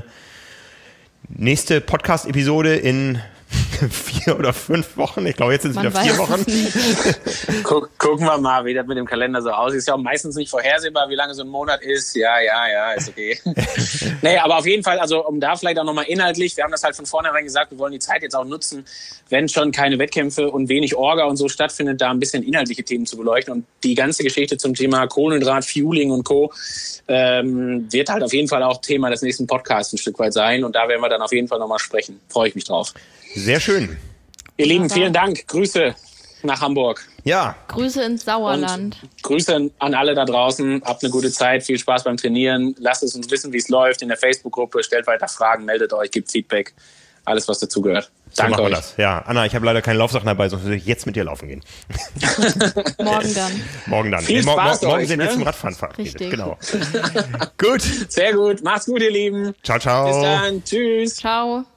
nächste Podcast-Episode in vier oder fünf Wochen. Ich glaube, jetzt sind es wieder vier Wochen. Guck, gucken wir mal, wie das mit dem Kalender so aussieht. Ist ja auch meistens nicht vorhersehbar, wie lange so ein Monat ist. Ja, ja, ja, ist okay. Nee, aber auf jeden Fall, also um da vielleicht auch nochmal inhaltlich, wir haben das halt von vornherein gesagt, wir wollen die Zeit jetzt auch nutzen, wenn schon keine Wettkämpfe und wenig Orga und so stattfindet, da ein bisschen inhaltliche Themen zu beleuchten. Und die ganze Geschichte zum Thema Kohlenhydrat, Fueling und Co. Ähm, wird halt auf jeden Fall auch Thema des nächsten Podcasts ein Stück weit sein. Und da werden wir dann auf jeden Fall nochmal sprechen. Freue ich mich drauf. Sehr schön. Ihr Lieben, vielen Dank. Grüße nach Hamburg. Ja. Grüße ins Sauerland. Und Grüße an alle da draußen. Habt eine gute Zeit. Viel Spaß beim Trainieren. Lasst es uns wissen, wie es läuft in der Facebook-Gruppe. Stellt weiter Fragen, meldet euch, gebt Feedback. Alles, was dazugehört. So Danke machen wir euch. Das. Ja, Anna, ich habe leider keine Laufsachen dabei, sonst würde ich jetzt mit dir laufen gehen. Morgen dann. Morgen dann. Viel nee, Spaß morgen euch, sind wir ne? zum Radfahren verabredet. Richtig. Genau. Gut. Sehr gut. Macht's gut, ihr Lieben. Ciao, ciao. Bis dann. Tschüss. Ciao.